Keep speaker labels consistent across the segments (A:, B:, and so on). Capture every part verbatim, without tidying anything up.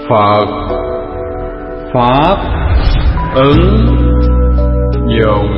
A: Phật Pháp ứng dụng.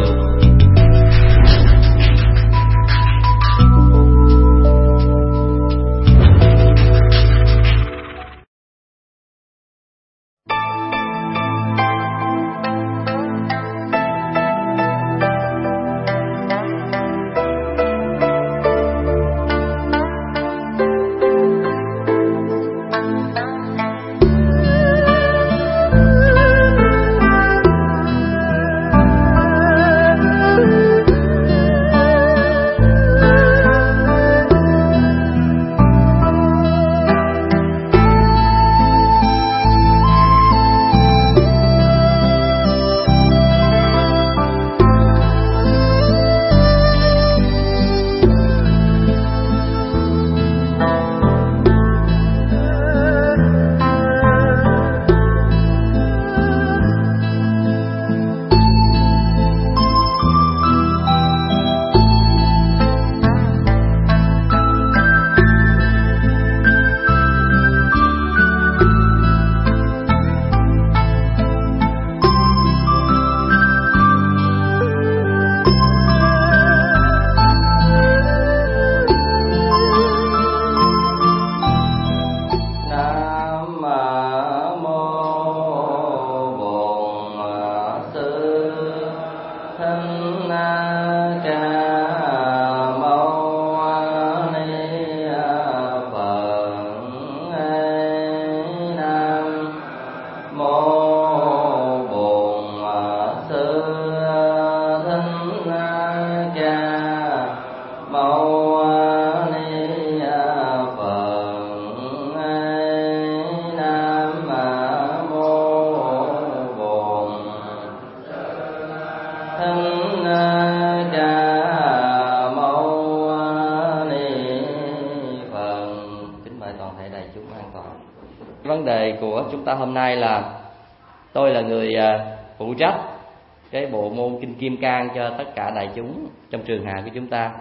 B: Vấn đề của chúng ta hôm nay là tôi là người phụ trách cái bộ môn Kinh Kim Cang cho tất cả đại chúng trong trường hạ của chúng ta.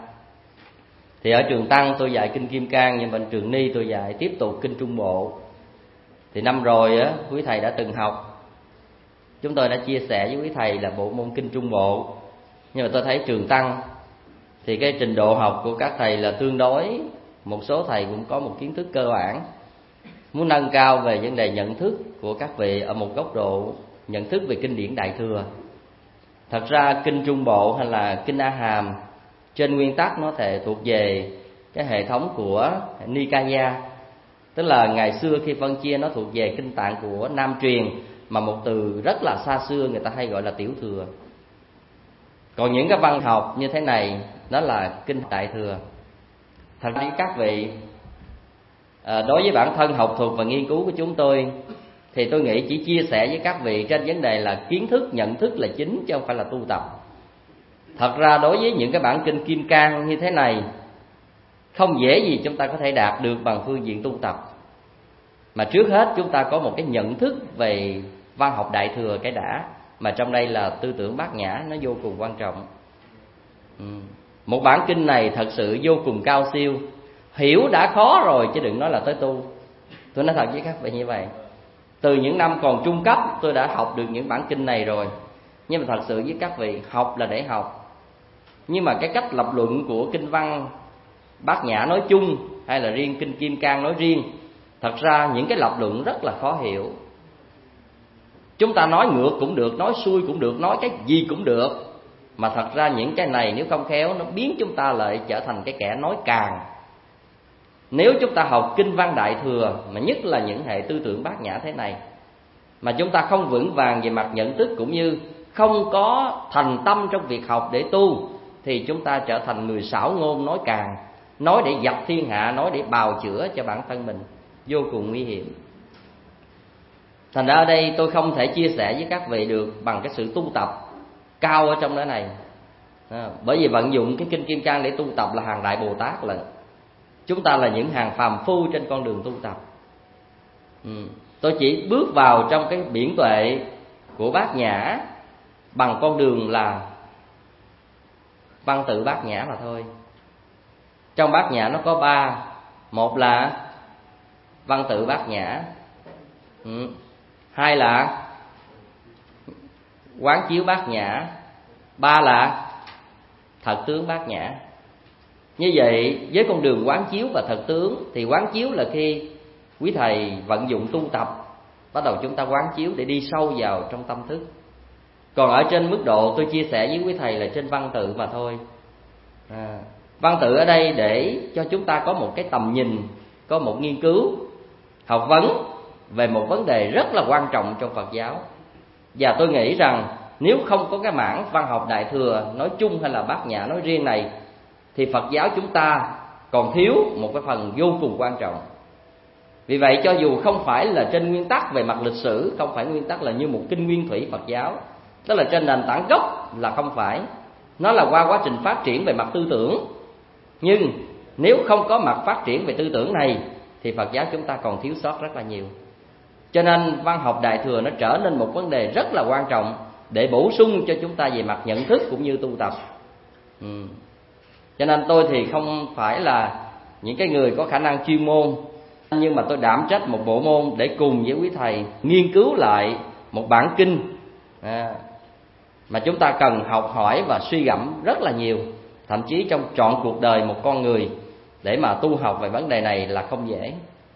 B: Thì ở trường Tăng tôi dạy Kinh Kim Cang, nhưng bên trường Ni tôi dạy tiếp tục Kinh Trung Bộ. Thì năm rồi á, quý thầy đã từng học, chúng tôi đã chia sẻ với quý thầy là bộ môn Kinh Trung Bộ. Nhưng mà tôi thấy trường Tăng thì cái trình độ học của các thầy là tương đối, một số thầy cũng có một kiến thức cơ bản. Muốn nâng cao về vấn đề nhận thức của các vị ở một góc độ nhận thức về kinh điển Đại Thừa. Thật ra Kinh Trung Bộ hay là Kinh A Hàm trên nguyên tắc nó thể thuộc về cái hệ thống của Nikaya, tức là ngày xưa khi phân chia nó thuộc về kinh tạng của Nam truyền, mà một từ rất là xa xưa người ta hay gọi là Tiểu Thừa. Còn những cái văn học như thế này nó là Kinh Đại Thừa. Thật ra các vị, à, đối với bản thân học thuật và nghiên cứu của chúng tôi thì tôi nghĩ chỉ chia sẻ với các vị trên vấn đề là kiến thức, nhận thức là chính chứ không phải là tu tập. Thật ra đối với những cái bản Kinh Kim Cang như thế này, không dễ gì chúng ta có thể đạt được bằng phương diện tu tập. Mà trước hết chúng ta có một cái nhận thức về văn học Đại Thừa cái đã, mà trong đây là tư tưởng Bát Nhã nó vô cùng quan trọng. ừ. Một bản kinh này thật sự vô cùng cao siêu, hiểu đã khó rồi chứ đừng nói là tới tu. Tôi nói thật với các vị như vậy. Từ những năm còn trung cấp tôi đã học được những bản kinh này rồi. Nhưng mà thật sự với các vị, học là để học. Nhưng mà cái cách lập luận của kinh văn Bát Nhã nói chung hay là riêng Kinh Kim Cang nói riêng, thật ra những cái lập luận rất là khó hiểu. Chúng ta nói ngược cũng được, nói xuôi cũng được, nói cái gì cũng được. Mà thật ra những cái này nếu không khéo nó biến chúng ta lại trở thành cái kẻ nói càng. Nếu chúng ta học kinh văn Đại Thừa, mà nhất là những hệ tư tưởng Bát Nhã thế này, mà chúng ta không vững vàng về mặt nhận thức cũng như không có thành tâm trong việc học để tu, thì chúng ta trở thành người xảo ngôn nói càng, nói để dập thiên hạ, nói để bào chữa cho bản thân mình, vô cùng nguy hiểm. Thành ra ở đây tôi không thể chia sẻ với các vị được bằng cái sự tu tập cao ở trong đó này. À, bởi vì vận dụng cái Kinh Kim Cang để tu tập là hàng Đại Bồ Tát lần. Chúng ta là những hàng phàm phu trên con đường tu tập. ừ. Tôi chỉ bước vào trong cái biển tuệ của Bát Nhã bằng con đường là văn tự Bát Nhã mà thôi. Trong Bát Nhã nó có ba. Một là văn tự Bát Nhã, ừ. Hai là quán chiếu bát nhã. Ba là thật tướng bát nhã. Như vậy với con đường quán chiếu và thật tướng, thì quán chiếu là khi quý thầy vận dụng tu tập, bắt đầu chúng ta quán chiếu để đi sâu vào trong tâm thức. Còn ở trên mức độ tôi chia sẻ với quý thầy là trên văn tự mà thôi. à, Văn tự ở đây để cho chúng ta có một cái tầm nhìn, có một nghiên cứu, học vấn về một vấn đề rất là quan trọng trong Phật giáo. Và tôi nghĩ rằng nếu không có cái mảng văn học Đại Thừa nói chung hay là Bát Nhã nói riêng này, thì Phật giáo chúng ta còn thiếu một cái phần vô cùng quan trọng. Vì vậy cho dù không phải là trên nguyên tắc về mặt lịch sử, không phải nguyên tắc là như một kinh nguyên thủy Phật giáo, tức là trên nền tảng gốc là không phải, nó là qua quá trình phát triển về mặt tư tưởng. Nhưng nếu không có mặt phát triển về tư tưởng này thì Phật giáo chúng ta còn thiếu sót rất là nhiều. Cho nên văn học Đại Thừa nó trở nên một vấn đề rất là quan trọng để bổ sung cho chúng ta về mặt nhận thức cũng như tu tập. ừ. Cho nên tôi thì không phải là những cái người có khả năng chuyên môn, nhưng mà tôi đảm trách một bộ môn để cùng với quý thầy nghiên cứu lại một bản kinh à, mà chúng ta cần học hỏi và suy gẫm rất là nhiều, thậm chí trong trọn cuộc đời một con người để mà tu học về vấn đề này là không dễ.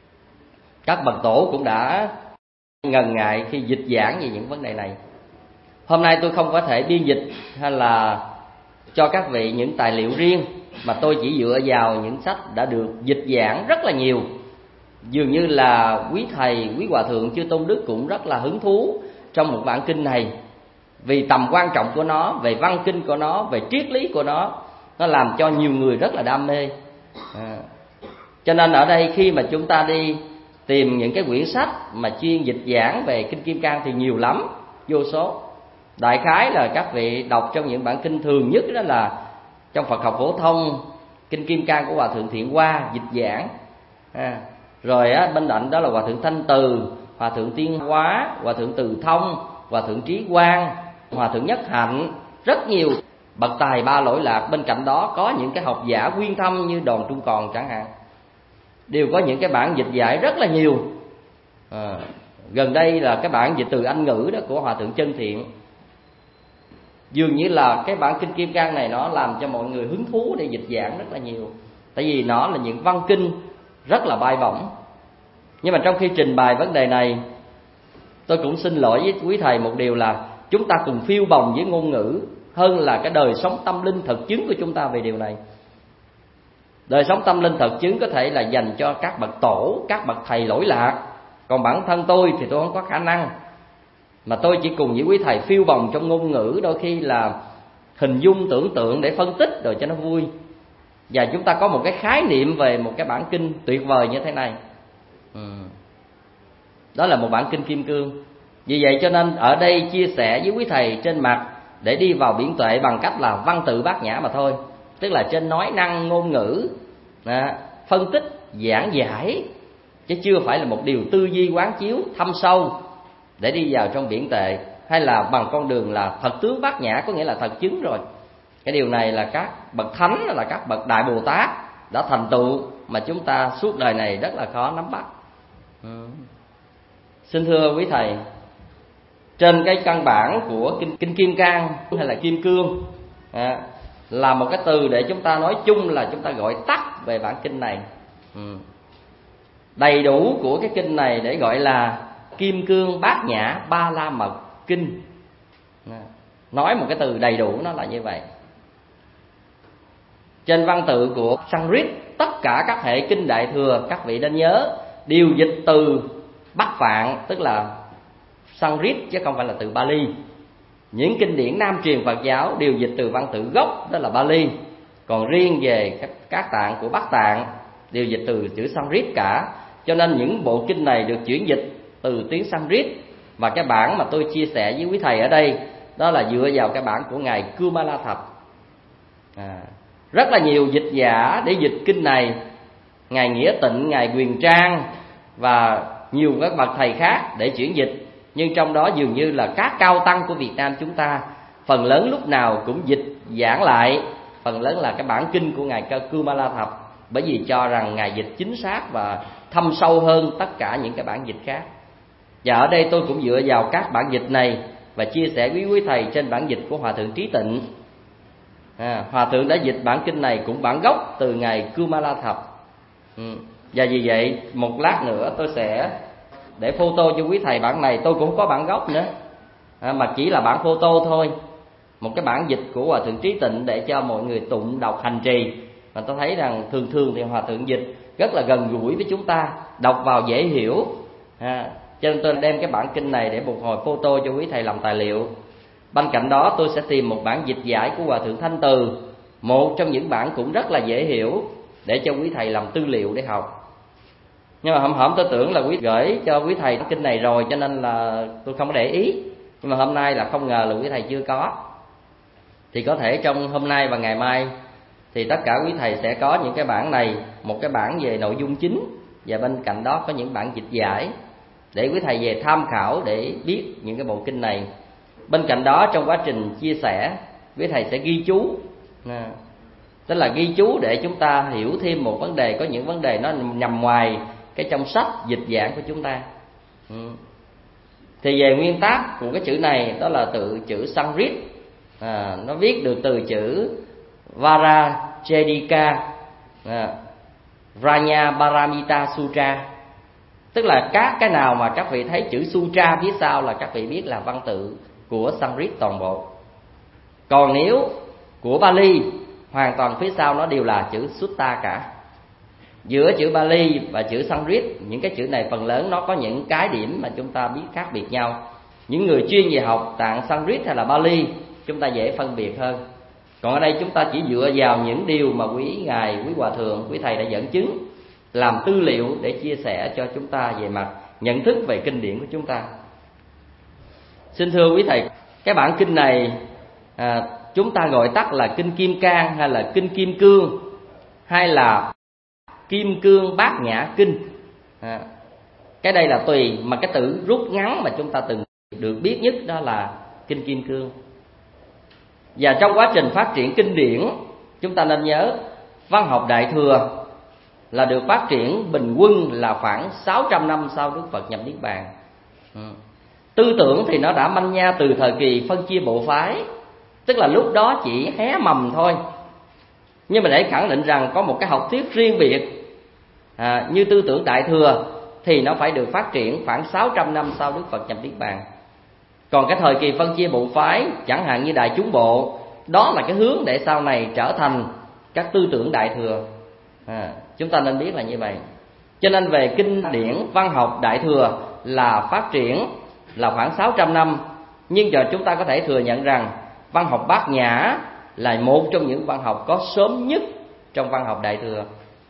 B: Các bậc tổ cũng đã ngần ngại khi dịch giảng về những vấn đề này. Hôm nay tôi không có thể biên dịch hay là cho các vị những tài liệu riêng, mà tôi chỉ dựa vào những sách đã được dịch giảng rất là nhiều. Dường như là quý thầy, quý hòa thượng Chư Tôn Đức cũng rất là hứng thú trong một bản kinh này, vì tầm quan trọng của nó, về văn kinh của nó, về triết lý của nó, nó làm cho nhiều người rất là đam mê. à. Cho nên ở đây khi mà chúng ta đi tìm những cái quyển sách mà chuyên dịch giảng về Kinh Kim Cang thì nhiều lắm, vô số. Đại khái là các vị đọc trong những bản kinh thường nhất đó là trong Phật học phổ thông, Kinh Kim Cang của Hòa thượng Thiện Hoa dịch giảng. à. Rồi á, bên cạnh đó là Hòa thượng Thanh Từ, Hòa thượng Tiên Hóa, Hòa thượng Từ Thông, Hòa thượng Trí Quang, Hòa thượng Nhất Hạnh, rất nhiều bậc tài ba lỗi lạc. Bên cạnh đó có những cái học giả quyên thâm như Đoàn Trung Còn chẳng hạn, đều có những cái bản dịch giải rất là nhiều. à, Gần đây là cái bản dịch từ Anh ngữ đó của Hòa thượng Chân Thiện. Dường như là cái bản Kinh Kim Cang này nó làm cho mọi người hứng thú để dịch giảng rất là nhiều, tại vì nó là những văn kinh rất là bay bổng. Nhưng mà trong khi trình bày vấn đề này, tôi cũng xin lỗi với quý thầy một điều là chúng ta cùng phiêu bồng với ngôn ngữ hơn là cái đời sống tâm linh thực chứng của chúng ta về điều này. Đời sống tâm linh thực chứng có thể là dành cho các bậc tổ, các bậc thầy lỗi lạc. Còn bản thân tôi thì tôi không có khả năng, mà tôi chỉ cùng với quý thầy phiêu bồng trong ngôn ngữ, đôi khi là hình dung tưởng tượng để phân tích rồi cho nó vui. Và chúng ta có một cái khái niệm về một cái bản kinh tuyệt vời như thế này. ừ. Đó là một bản kinh Kim Cương. Vì vậy cho nên ở đây chia sẻ với quý thầy trên mặt để đi vào biển tuệ bằng cách là văn tự bát nhã mà thôi. Tức là trên nói năng ngôn ngữ, à, phân tích, giảng giải, chứ chưa phải là một điều tư duy quán chiếu thâm sâu để đi vào trong biển tệ, hay là bằng con đường là thật tướng bát nhã, có nghĩa là thật chứng rồi. Cái điều này là các bậc thánh, là các bậc đại Bồ Tát đã thành tựu, mà chúng ta suốt đời này rất là khó nắm bắt. ừ. Xin thưa quý thầy, trên cái căn bản của kinh, kinh Kim Cang hay là Kim Cương à, là một cái từ để chúng ta nói chung là chúng ta gọi tắt về bản kinh này. ừ. Đầy đủ của cái kinh này để gọi là Kim Cương Bát Nhã Ba La Mật Kinh. à, Nói một cái từ đầy đủ nó là như vậy. Trên văn tự của Sanskrit, tất cả các hệ kinh Đại Thừa, các vị nên nhớ, đều dịch từ Bắc Phạn, tức là Sanskrit chứ không phải là từ Bali. Những kinh điển Nam truyền Phật giáo đều dịch từ văn tự gốc, đó là Bali. Còn riêng về các, các tạng của Bắc Tạng đều dịch từ chữ Sanskrit cả. Cho nên những bộ kinh này được chuyển dịch từ tiếng Sanskrit. Và cái bản mà tôi chia sẻ với quý thầy ở đây, đó là dựa vào cái bản của ngài Kumala Thập. à, Rất là nhiều dịch giả để dịch kinh này, ngài Nghĩa Tịnh, ngài Quyền Trang và nhiều các bậc thầy khác để chuyển dịch. Nhưng trong đó dường như là các cao tăng của Việt Nam chúng ta phần lớn lúc nào cũng dịch giảng lại, phần lớn là cái bản kinh của ngài Kumala Thập, bởi vì cho rằng ngài dịch chính xác và thâm sâu hơn tất cả những cái bản dịch khác. Và ở đây tôi cũng dựa vào các bản dịch này và chia sẻ với quý thầy trên bản dịch của Hòa thượng Trí Tịnh. à, Hòa thượng đã dịch bản kinh này cũng bản gốc từ ngày Kumala Thập. ừ. Và vì vậy một lát nữa tôi sẽ để photo cho quý thầy bản này. Tôi cũng có bản gốc nữa, à, mà chỉ là bản photo thôi, một cái bản dịch của Hòa thượng Trí Tịnh để cho mọi người tụng đọc hành trì. Mà tôi thấy rằng thường thường thì Hòa thượng dịch rất là gần gũi với chúng ta, đọc vào dễ hiểu. à, Cho nên tôi đem cái bản kinh này để một hồi photo cho quý thầy làm tài liệu. Bên cạnh đó tôi sẽ tìm một bản dịch giải của Hòa thượng Thanh Từ, một trong những bản cũng rất là dễ hiểu, để cho quý thầy làm tư liệu để học. Nhưng mà hôm hổm tôi tưởng là quý gửi cho quý thầy kinh này rồi, cho nên là tôi không có để ý. Nhưng mà hôm nay là không ngờ là quý thầy chưa có. Thì có thể trong hôm nay và ngày mai thì tất cả quý thầy sẽ có những cái bản này, một cái bản về nội dung chính, và bên cạnh đó có những bản dịch giải để quý thầy về tham khảo để biết những cái bộ kinh này. Bên cạnh đó trong quá trình chia sẻ, quý thầy sẽ ghi chú, à, tức là ghi chú để chúng ta hiểu thêm một vấn đề, có những vấn đề nó nằm ngoài cái trong sách dịch giảng của chúng ta. ừ. Thì về nguyên tắc của cái chữ này đó là từ chữ Sanskrit, à, nó viết được từ chữ Vajrayika à, Ranya Paramita Sutra. Tức là các cái nào mà các vị thấy chữ Sutra phía sau là các vị biết là văn tự của Sanskrit toàn bộ. Còn nếu của Bali, hoàn toàn phía sau nó đều là chữ Sutta cả. Giữa chữ Bali và chữ Sanskrit, những cái chữ này phần lớn nó có những cái điểm mà chúng ta biết khác biệt nhau. Những người chuyên về học tạng Sanskrit hay là Bali, chúng ta dễ phân biệt hơn. Còn ở đây chúng ta chỉ dựa vào những điều mà quý ngài, quý hòa thượng, quý thầy đã dẫn chứng, làm tư liệu để chia sẻ cho chúng ta về mặt nhận thức về kinh điển của chúng ta. Xin thưa quý thầy, cái bản kinh này à, chúng ta gọi tắt là kinh Kim Cang, hay là kinh Kim Cương, hay là Kim Cương Bát Nhã Kinh. à, Cái đây là tùy, mà cái từ rút ngắn mà chúng ta từng được biết nhất đó là kinh Kim Cương. Và trong quá trình phát triển kinh điển, chúng ta nên nhớ văn học Đại Thừa là được phát triển bình quân là khoảng sáu trăm năm sau Đức Phật nhập Niết Bàn. ừ. Tư tưởng thì nó đã manh nha từ thời kỳ phân chia bộ phái, tức là lúc đó chỉ hé mầm thôi. Nhưng mà để khẳng định rằng có một cái học thuyết riêng biệt à, như tư tưởng Đại Thừa thì nó phải được phát triển khoảng sáu trăm năm sau Đức Phật nhập Niết Bàn. Còn cái thời kỳ phân chia bộ phái, chẳng hạn như Đại Chúng Bộ, đó là cái hướng để sau này trở thành các tư tưởng Đại Thừa. à, Chúng ta nên biết là như vậy. Cho nên về kinh điển văn học Đại Thừa là phát triển là khoảng sáu trăm năm. Nhưng giờ chúng ta có thể thừa nhận rằng văn học Bát Nhã là một trong những văn học có sớm nhất trong văn học Đại Thừa.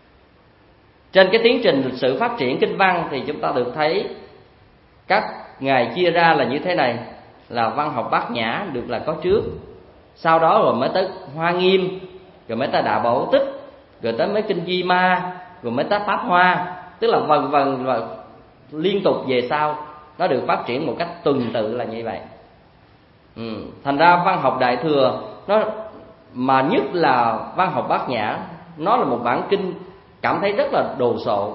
B: Trên cái tiến trình lịch sử phát triển kinh văn thì chúng ta được thấy các ngài chia ra là như thế này, là văn học Bát Nhã được là có trước, sau đó rồi mới tới Hoa Nghiêm, rồi mới tới Đại Bảo Tích, rồi tới mấy kinh Di Ma, rồi mới tới Pháp Hoa. Tức là vần vần và liên tục về sau, nó được phát triển một cách tuần tự là như vậy. ừ. Thành ra văn học Đại Thừa nó, mà nhất là văn học Bát Nhã, nó là một bản kinh cảm thấy rất là đồ sộ.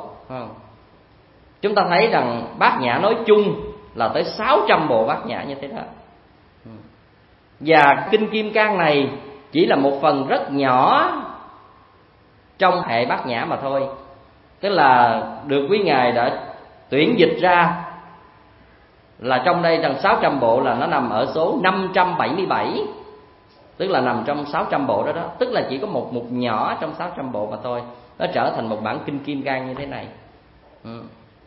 B: Chúng ta thấy rằng Bát Nhã nói chung là tới sáu trăm bộ Bát Nhã như thế đó. Và kinh Kim Cang này chỉ là một phần rất nhỏ trong hệ Bát Nhã mà thôi. Tức là được quý ngài đã tuyển dịch ra, là trong đây rằng sáu trăm bộ là nó nằm ở số năm trăm bảy mươi bảy, tức là nằm trong sáu trăm bộ đó đó. Tức là chỉ có một mục nhỏ trong sáu trăm bộ mà thôi, nó trở thành một bản kinh Kim Cang như thế này. ừ.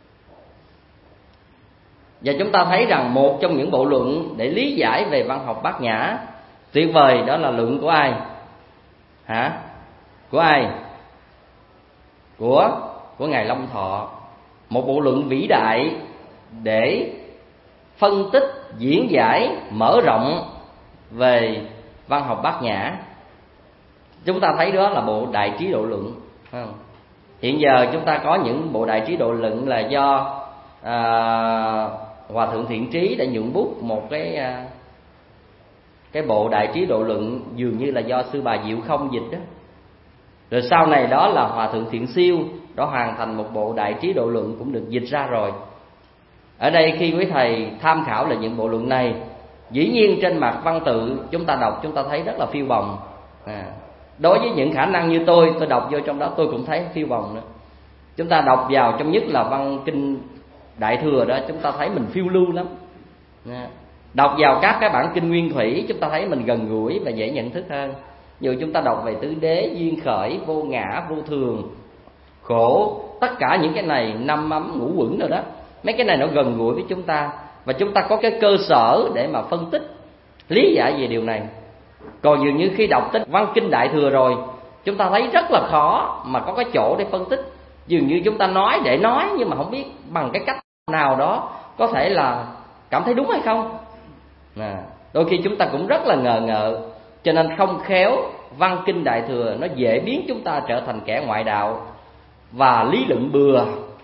B: Và chúng ta thấy rằng một trong những bộ luận để lý giải về văn học Bát Nhã tuyệt vời đó là luận của ai? Hả? Của ai? Của của ngài Long Thọ. Một bộ luận vĩ đại để phân tích, diễn giải, mở rộng về văn học Bát Nhã. Chúng ta thấy đó là bộ Đại Trí Độ Luận. Hiện giờ chúng ta có những bộ Đại Trí Độ Luận là do à, Hòa thượng Thiện Trí đã nhuận bút một cái à, cái bộ Đại Trí Độ Luận, dường như là do sư bà Diệu Không dịch đó. Rồi sau này đó là Hòa thượng Thiện Siêu đã hoàn thành một bộ Đại Trí Độ Luận cũng được dịch ra rồi. Ở đây khi quý thầy tham khảo là những bộ luận này, dĩ nhiên trên mặt văn tự chúng ta đọc chúng ta thấy rất là phiêu bồng. à, Đối với những khả năng như tôi, tôi đọc vô trong đó tôi cũng thấy phiêu bồng nữa. Chúng ta đọc vào trong nhất là văn kinh Đại Thừa đó, chúng ta thấy mình phiêu lưu lắm. à, Đọc vào các cái bản kinh Nguyên Thủy, chúng ta thấy mình gần gũi và dễ nhận thức hơn. Dù chúng ta đọc về tứ đế, duyên khởi, vô ngã, vô thường, khổ, tất cả những cái này, năm ấm, ngũ quẩn rồi đó, mấy cái này nó gần gũi với chúng ta, và chúng ta có cái cơ sở để mà phân tích, lý giải về điều này. Còn dường như khi đọc tới văn kinh Đại Thừa rồi, chúng ta thấy rất là khó mà có cái chỗ để phân tích. Dường như chúng ta nói để nói, nhưng mà không biết bằng cái cách nào đó có thể là cảm thấy đúng hay không. à, Đôi khi chúng ta cũng rất là ngờ ngợ. Cho nên không khéo văn kinh Đại Thừa nó dễ biến chúng ta trở thành kẻ ngoại đạo và lý luận bừa.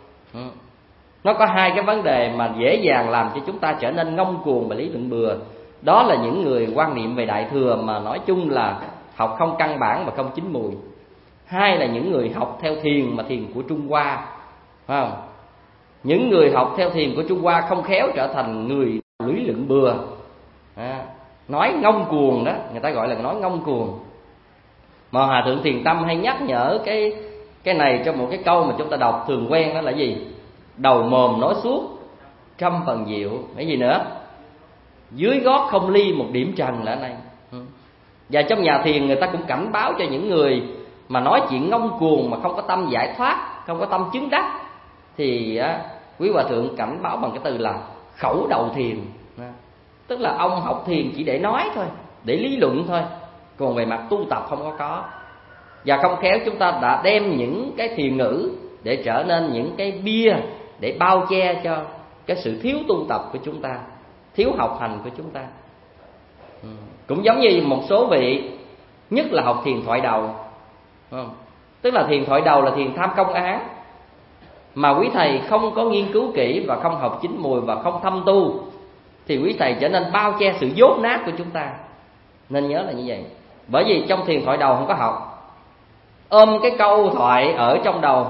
B: Nó có hai cái vấn đề mà dễ dàng làm cho chúng ta trở nên ngông cuồng và lý luận bừa. Đó là những người quan niệm về Đại Thừa mà nói chung là học không căn bản và không chín mùi. Hai là những người học theo thiền mà thiền của Trung Hoa, phải không? Những người học theo thiền của Trung Hoa không khéo trở thành người lý luận bừa, à, nói ngông cuồng đó, người ta gọi là nói ngông cuồng. Mà Hòa Thượng Thiền Tâm hay nhắc nhở cái cái này trong một cái câu mà chúng ta đọc thường quen, đó là gì? Đầu mồm nói suốt trăm phần diệu. Cái gì nữa? Dưới gót không ly một điểm trần là ở đây. Và trong nhà thiền người ta cũng cảnh báo cho những người mà nói chuyện ngông cuồng mà không có tâm giải thoát, không có tâm chứng đắc, thì á, quý Hòa Thượng cảnh báo bằng cái từ là khẩu đầu thiền. Tức là ông học thiền chỉ để nói thôi, để lý luận thôi, còn về mặt tu tập không có có. Và không khéo chúng ta đã đem những cái thiền ngữ để trở nên những cái bia để bao che cho cái sự thiếu tu tập của chúng ta, thiếu học hành của chúng ta. ừ. Cũng giống như một số vị, nhất là học thiền thoại đầu, không? Tức là thiền thoại đầu là thiền tham công án, mà quý thầy không có nghiên cứu kỹ và không học chín mùi và không thâm tu, thì quý thầy trở nên bao che sự dốt nát của chúng ta. Nên nhớ là như vậy. Bởi vì trong thiền thoại đầu không có học, ôm cái câu thoại ở trong đầu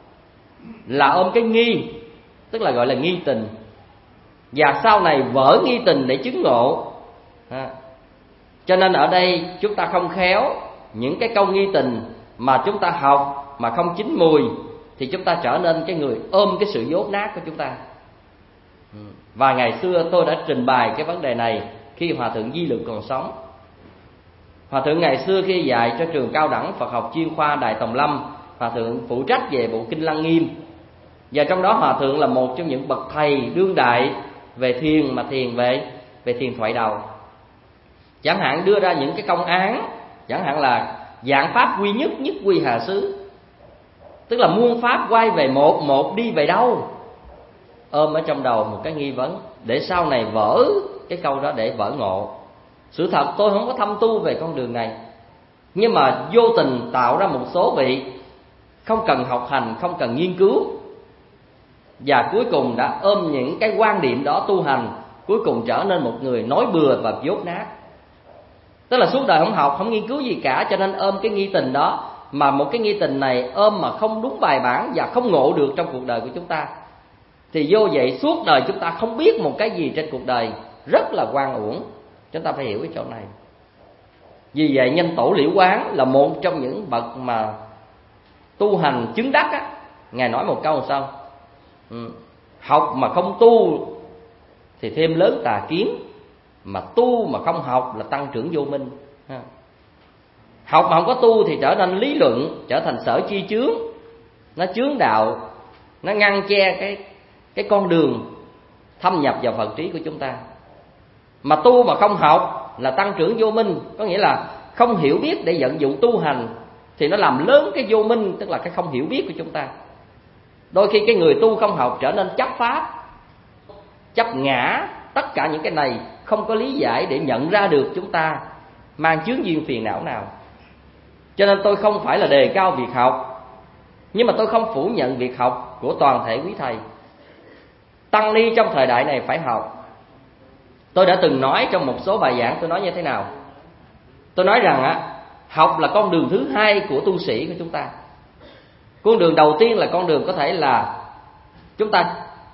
B: là ôm cái nghi, tức là gọi là nghi tình. Và sau này vỡ nghi tình để chứng ngộ. à. Cho nên ở đây chúng ta không khéo những cái câu nghi tình mà chúng ta học mà không chín mùi, thì chúng ta trở nên cái người ôm cái sự dốt nát của chúng ta. Và ngày xưa tôi đã trình bày cái vấn đề này khi Hòa Thượng Di Lực còn sống. Hòa Thượng ngày xưa khi dạy cho trường cao đẳng Phật học chuyên khoa Đại Tòng Lâm, Hòa Thượng phụ trách về bộ kinh Lăng Nghiêm. Và trong đó Hòa Thượng là một trong những bậc thầy đương đại về thiền, mà thiền về về thiền thoại đầu. Chẳng hạn đưa ra những cái công án, chẳng hạn là dạng pháp quy nhất, nhất quy hà xứ, tức là muôn pháp quay về một, một đi về đâu. Ôm ở trong đầu một cái nghi vấn để sau này vỡ cái câu đó, để vỡ ngộ. Sự thật tôi không có thâm tu về con đường này, nhưng mà vô tình tạo ra một số vị không cần học hành, không cần nghiên cứu, và cuối cùng đã ôm những cái quan điểm đó tu hành, cuối cùng trở nên một người nói bừa và dốt nát. Tức là suốt đời không học, không nghiên cứu gì cả, cho nên ôm cái nghi tình đó. Mà một cái nghi tình này ôm mà không đúng bài bản và không ngộ được trong cuộc đời của chúng ta, thì vô vậy suốt đời chúng ta không biết một cái gì trên cuộc đời, rất là oan uổng. Chúng ta phải hiểu cái chỗ này. Vì vậy Nhân Tổ Liễu Quán là một trong những bậc mà tu hành chứng đắc á, Ngài nói một câu sao? Ừ. Học mà không tu thì thêm lớn tà kiến, mà tu mà không học là tăng trưởng vô minh. ha. Học mà không có tu thì trở nên lý luận, trở thành sở chi chướng, nó chướng đạo, nó ngăn che cái cái con đường thâm nhập vào Phật trí của chúng ta. Mà tu mà không học là tăng trưởng vô minh, có nghĩa là không hiểu biết để vận dụng tu hành, thì nó làm lớn cái vô minh, tức là cái không hiểu biết của chúng ta. Đôi khi cái người tu không học trở nên chấp pháp, chấp ngã, tất cả những cái này không có lý giải để nhận ra được chúng ta mang chướng duyên phiền não nào. Cho nên tôi không phải là đề cao việc học, nhưng mà tôi không phủ nhận việc học của toàn thể quý thầy. Tăng ni trong thời đại này phải học. Tôi đã từng nói trong một số bài giảng, tôi nói như thế nào? Tôi nói rằng á, học là con đường thứ hai của tu sĩ của chúng ta. Con đường đầu tiên là con đường có thể là chúng ta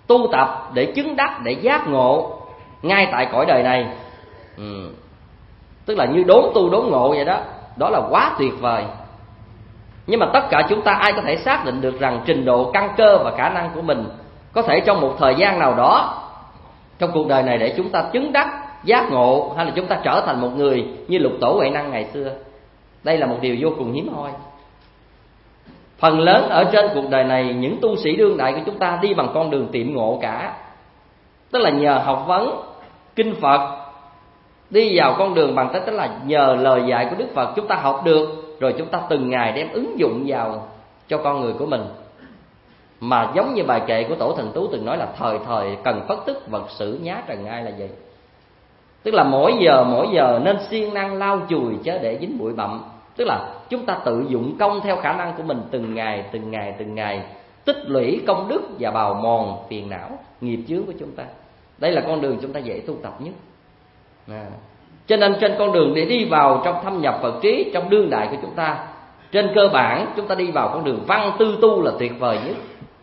B: tu tập để chứng đắc, để giác ngộ ngay tại cõi đời này. ừ. Tức là như đốn tu đốn ngộ vậy đó. Đó là quá tuyệt vời. Nhưng mà tất cả chúng ta ai có thể xác định được rằng trình độ căn cơ và khả năng của mình có thể trong một thời gian nào đó trong cuộc đời này để chúng ta chứng đắc, giác ngộ, hay là chúng ta trở thành một người như Lục Tổ Huệ Năng ngày xưa. Đây là một điều vô cùng hiếm hoi. Phần lớn ở trên cuộc đời này, những tu sĩ đương đại của chúng ta đi bằng con đường tiệm ngộ cả. Tức là nhờ học vấn kinh Phật, đi vào con đường bằng cách tức là nhờ lời dạy của Đức Phật chúng ta học được, rồi chúng ta từng ngày đem ứng dụng vào cho con người của mình. Mà giống như bài kệ của Tổ Thần Tú từng nói là thời thời cần phất tức vật sử nhá trần ai là vậy. Tức là mỗi giờ mỗi giờ nên siêng năng lau chùi chớ để dính bụi bặm. Tức là chúng ta tự dụng công theo khả năng của mình từng ngày từng ngày từng ngày, tích lũy công đức và bào mòn phiền não nghiệp chướng của chúng ta. Đây là con đường chúng ta dễ tu tập nhất. à. Cho nên trên con đường để đi vào trong thâm nhập Phật trí trong đương đại của chúng ta, trên cơ bản chúng ta đi vào con đường văn tư tu là tuyệt vời nhất.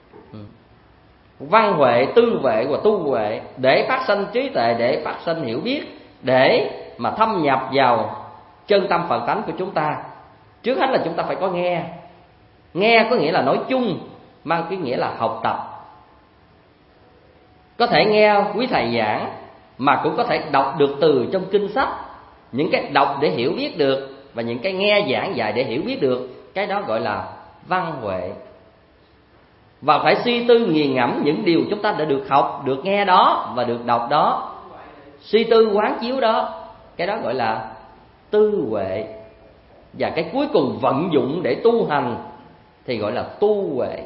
B: Văn huệ, tư huệ và tu huệ, để phát sanh trí tuệ, để phát sanh hiểu biết, để mà thâm nhập vào chân tâm Phật tánh của chúng ta. Trước hết là chúng ta phải có nghe. Nghe có nghĩa là nói chung, mang cái nghĩa là học tập. Có thể nghe quý thầy giảng, mà cũng có thể đọc được từ trong kinh sách. Những cái đọc để hiểu biết được, và những cái nghe giảng dạy để hiểu biết được, cái đó gọi là văn huệ. Và phải suy tư nghiền ngẫm những điều chúng ta đã được học, được nghe đó và được đọc đó, suy tư quán chiếu đó, cái đó gọi là tư huệ. Và cái cuối cùng vận dụng để tu hành thì gọi là tu huệ.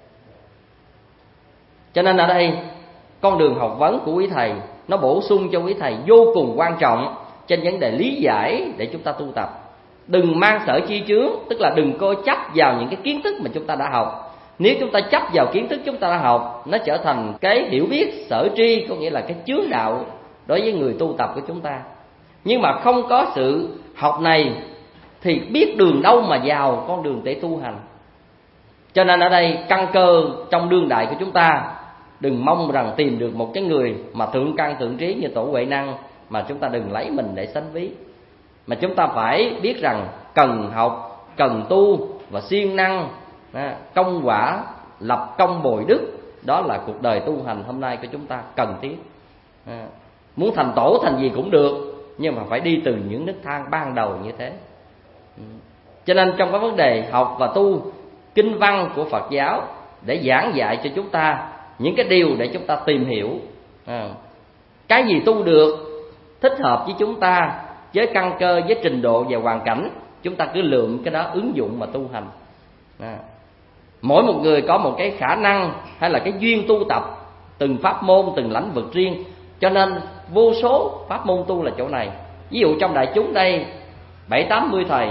B: Cho nên ở đây con đường học vấn của quý thầy nó bổ sung cho quý thầy vô cùng quan trọng trên vấn đề lý giải để chúng ta tu tập. Đừng mang sở chi chướng, tức là đừng coi chấp vào những cái kiến thức mà chúng ta đã học. Nếu chúng ta chấp vào kiến thức chúng ta đã học, nó trở thành cái hiểu biết sở tri, có nghĩa là cái chướng đạo đối với người tu tập của chúng ta. Nhưng mà không có sự học này thì biết đường đâu mà vào con đường để tu hành. Cho nên ở đây căn cơ trong đương đại của chúng ta, đừng mong rằng tìm được một cái người mà thượng căn thượng trí như Tổ Huệ Năng mà chúng ta đừng lấy mình để sánh ví. Mà chúng ta phải biết rằng cần học, cần tu và siêng năng công quả, lập công bồi đức. Đó là cuộc đời tu hành hôm nay của chúng ta cần thiết. à, Muốn thành tổ thành gì cũng được, nhưng mà phải đi từ những nấc thang ban đầu như thế. Cho nên trong cái vấn đề học và tu kinh văn của Phật giáo, để giảng dạy cho chúng ta những cái điều để chúng ta tìm hiểu à, cái gì tu được, thích hợp với chúng ta, với căn cơ, với trình độ và hoàn cảnh, chúng ta cứ lượm cái đó ứng dụng mà tu hành. à. Mỗi một người có một cái khả năng hay là cái duyên tu tập từng pháp môn, từng lĩnh vực riêng. Cho nên vô số pháp môn tu là chỗ này. Ví dụ trong đại chúng đây bảy tám mươi thầy,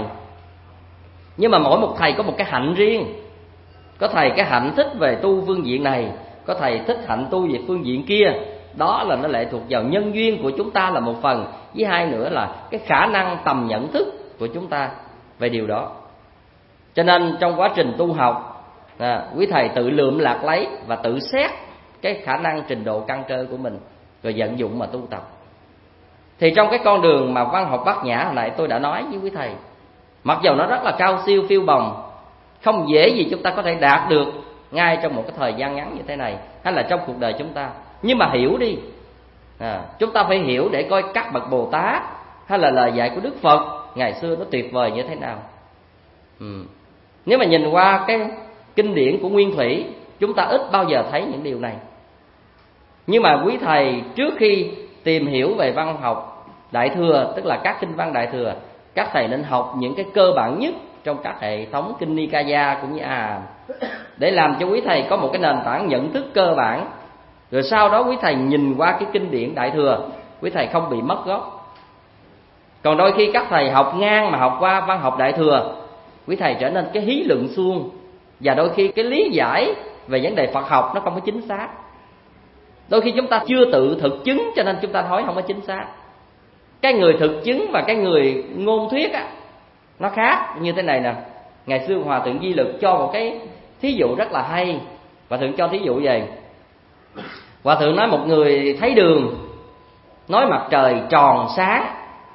B: nhưng mà mỗi một thầy có một cái hạnh riêng. Có thầy cái hạnh thích về tu phương diện này, có thầy thích hạnh tu về phương diện kia. Đó là nó lệ thuộc vào nhân duyên của chúng ta là một phần, với hai nữa là cái khả năng tầm nhận thức của chúng ta về điều đó. Cho nên trong quá trình tu học, à, quý thầy tự lượm lạc lấy và tự xét cái khả năng trình độ căn cơ của mình, rồi vận dụng mà tu tập. Thì trong cái con đường mà văn học bát nhã hồi nãy tôi đã nói với quý thầy, mặc dù nó rất là cao siêu phiêu bồng, không dễ gì chúng ta có thể đạt được ngay trong một cái thời gian ngắn như thế này, hay là trong cuộc đời chúng ta. Nhưng mà hiểu đi, à, chúng ta phải hiểu để coi các bậc Bồ Tát hay là lời dạy của Đức Phật ngày xưa nó tuyệt vời như thế nào. ừ. Nếu mà nhìn qua cái kinh điển của Nguyên Thủy, chúng ta ít bao giờ thấy những điều này. Nhưng mà quý thầy trước khi tìm hiểu về văn học Đại Thừa, tức là các kinh văn Đại Thừa, các thầy nên học những cái cơ bản nhất trong các hệ thống kinh Nikaya cũng như A, để làm cho quý thầy có một cái nền tảng nhận thức cơ bản. Rồi sau đó quý thầy nhìn qua cái kinh điển Đại Thừa, quý thầy không bị mất gốc. Còn đôi khi các thầy học ngang mà học qua văn học Đại Thừa, quý thầy trở nên cái hí luận suông, và đôi khi cái lý giải về vấn đề Phật học nó không có chính xác. Đôi khi chúng ta chưa tự thực chứng, cho nên chúng ta nói không có chính xác. Cái người thực chứng và cái người ngôn thuyết á, nó khác như thế này nè. Ngày xưa Hòa Thượng Di Lực cho một cái thí dụ rất là hay. Và Thượng cho thí dụ về Hòa thượng nói một người thấy đường nói mặt trời tròn sáng,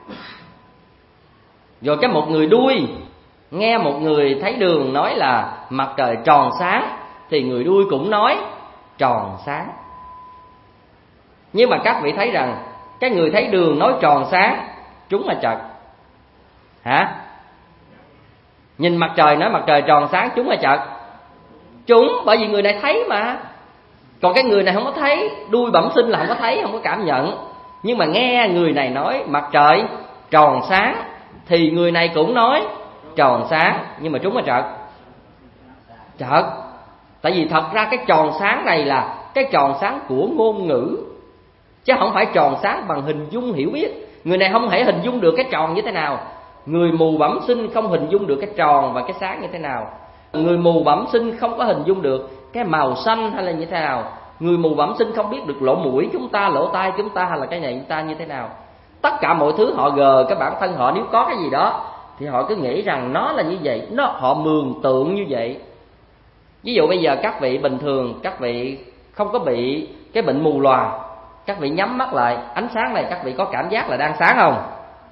B: rồi cái một người đuôi nghe một người thấy đường nói là mặt trời tròn sáng, thì người đuôi cũng nói tròn sáng. Nhưng mà các vị thấy rằng cái người thấy đường nói tròn sáng trúng là trật hả? Nhìn mặt trời nói mặt trời tròn sáng trúng là trật? Trúng, bởi vì người này thấy mà. Còn cái người này không có thấy, đuôi bẩm sinh là không có thấy, không có cảm nhận. Nhưng mà nghe người này nói mặt trời tròn sáng thì người này cũng nói tròn sáng, nhưng mà trúng là trật. Trật. Tại vì thật ra cái tròn sáng này là cái tròn sáng của ngôn ngữ, chứ không phải tròn sáng bằng hình dung hiểu biết. Người này không thể hình dung được cái tròn như thế nào. Người mù bẩm sinh không hình dung được cái tròn và cái sáng như thế nào. Người mù bẩm sinh không có hình dung được cái màu xanh hay là như thế nào. Người mù bẩm sinh không biết được lỗ mũi chúng ta, lỗ tai chúng ta hay là cái này chúng ta như thế nào. Tất cả mọi thứ họ gờ cái bản thân họ, nếu có cái gì đó thì họ cứ nghĩ rằng nó là như vậy, nó họ mường tượng như vậy. Ví dụ bây giờ các vị bình thường, các vị không có bị cái bệnh mù lòa, các vị nhắm mắt lại, ánh sáng này các vị có cảm giác là đang sáng không?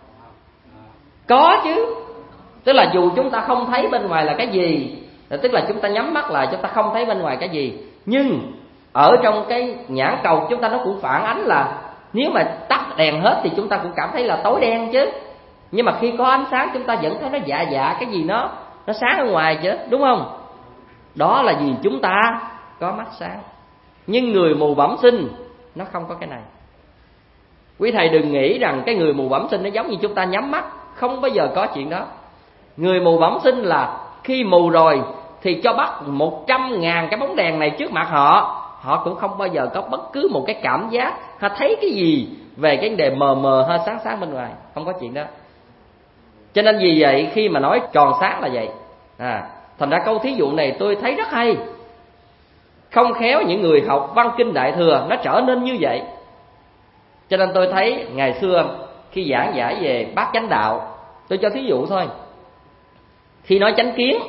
B: Có chứ. Tức là dù chúng ta không thấy bên ngoài là cái gì, tức là chúng ta nhắm mắt lại chúng ta không thấy bên ngoài cái gì, nhưng ở trong cái nhãn cầu chúng ta nó cũng phản ánh là nếu mà tắt đèn hết thì chúng ta cũng cảm thấy là tối đen chứ. Nhưng mà khi có ánh sáng chúng ta vẫn thấy nó dạ dạ cái gì nó nó sáng ở ngoài chứ, đúng không? Đó là vì chúng ta có mắt sáng. Nhưng người mù bẩm sinh nó không có cái này. Quý thầy đừng nghĩ rằng cái người mù bẩm sinh nó giống như chúng ta nhắm mắt, không bao giờ có chuyện đó. Người mù bẩm sinh là khi mù rồi thì cho bắt một trăm ngàn cái bóng đèn này trước mặt họ, họ cũng không bao giờ có bất cứ một cái cảm giác hay thấy cái gì về cái vấn đề mờ mờ hay sáng sáng bên ngoài. Không có chuyện đó. Cho nên vì vậy khi mà nói tròn sáng là vậy à, thành ra câu thí dụ này tôi thấy rất hay. Không khéo những người học văn kinh Đại Thừa nó trở nên như vậy. Cho nên tôi thấy ngày xưa khi giảng giải về bát chánh đạo, tôi cho thí dụ thôi. Khi nói chánh kiến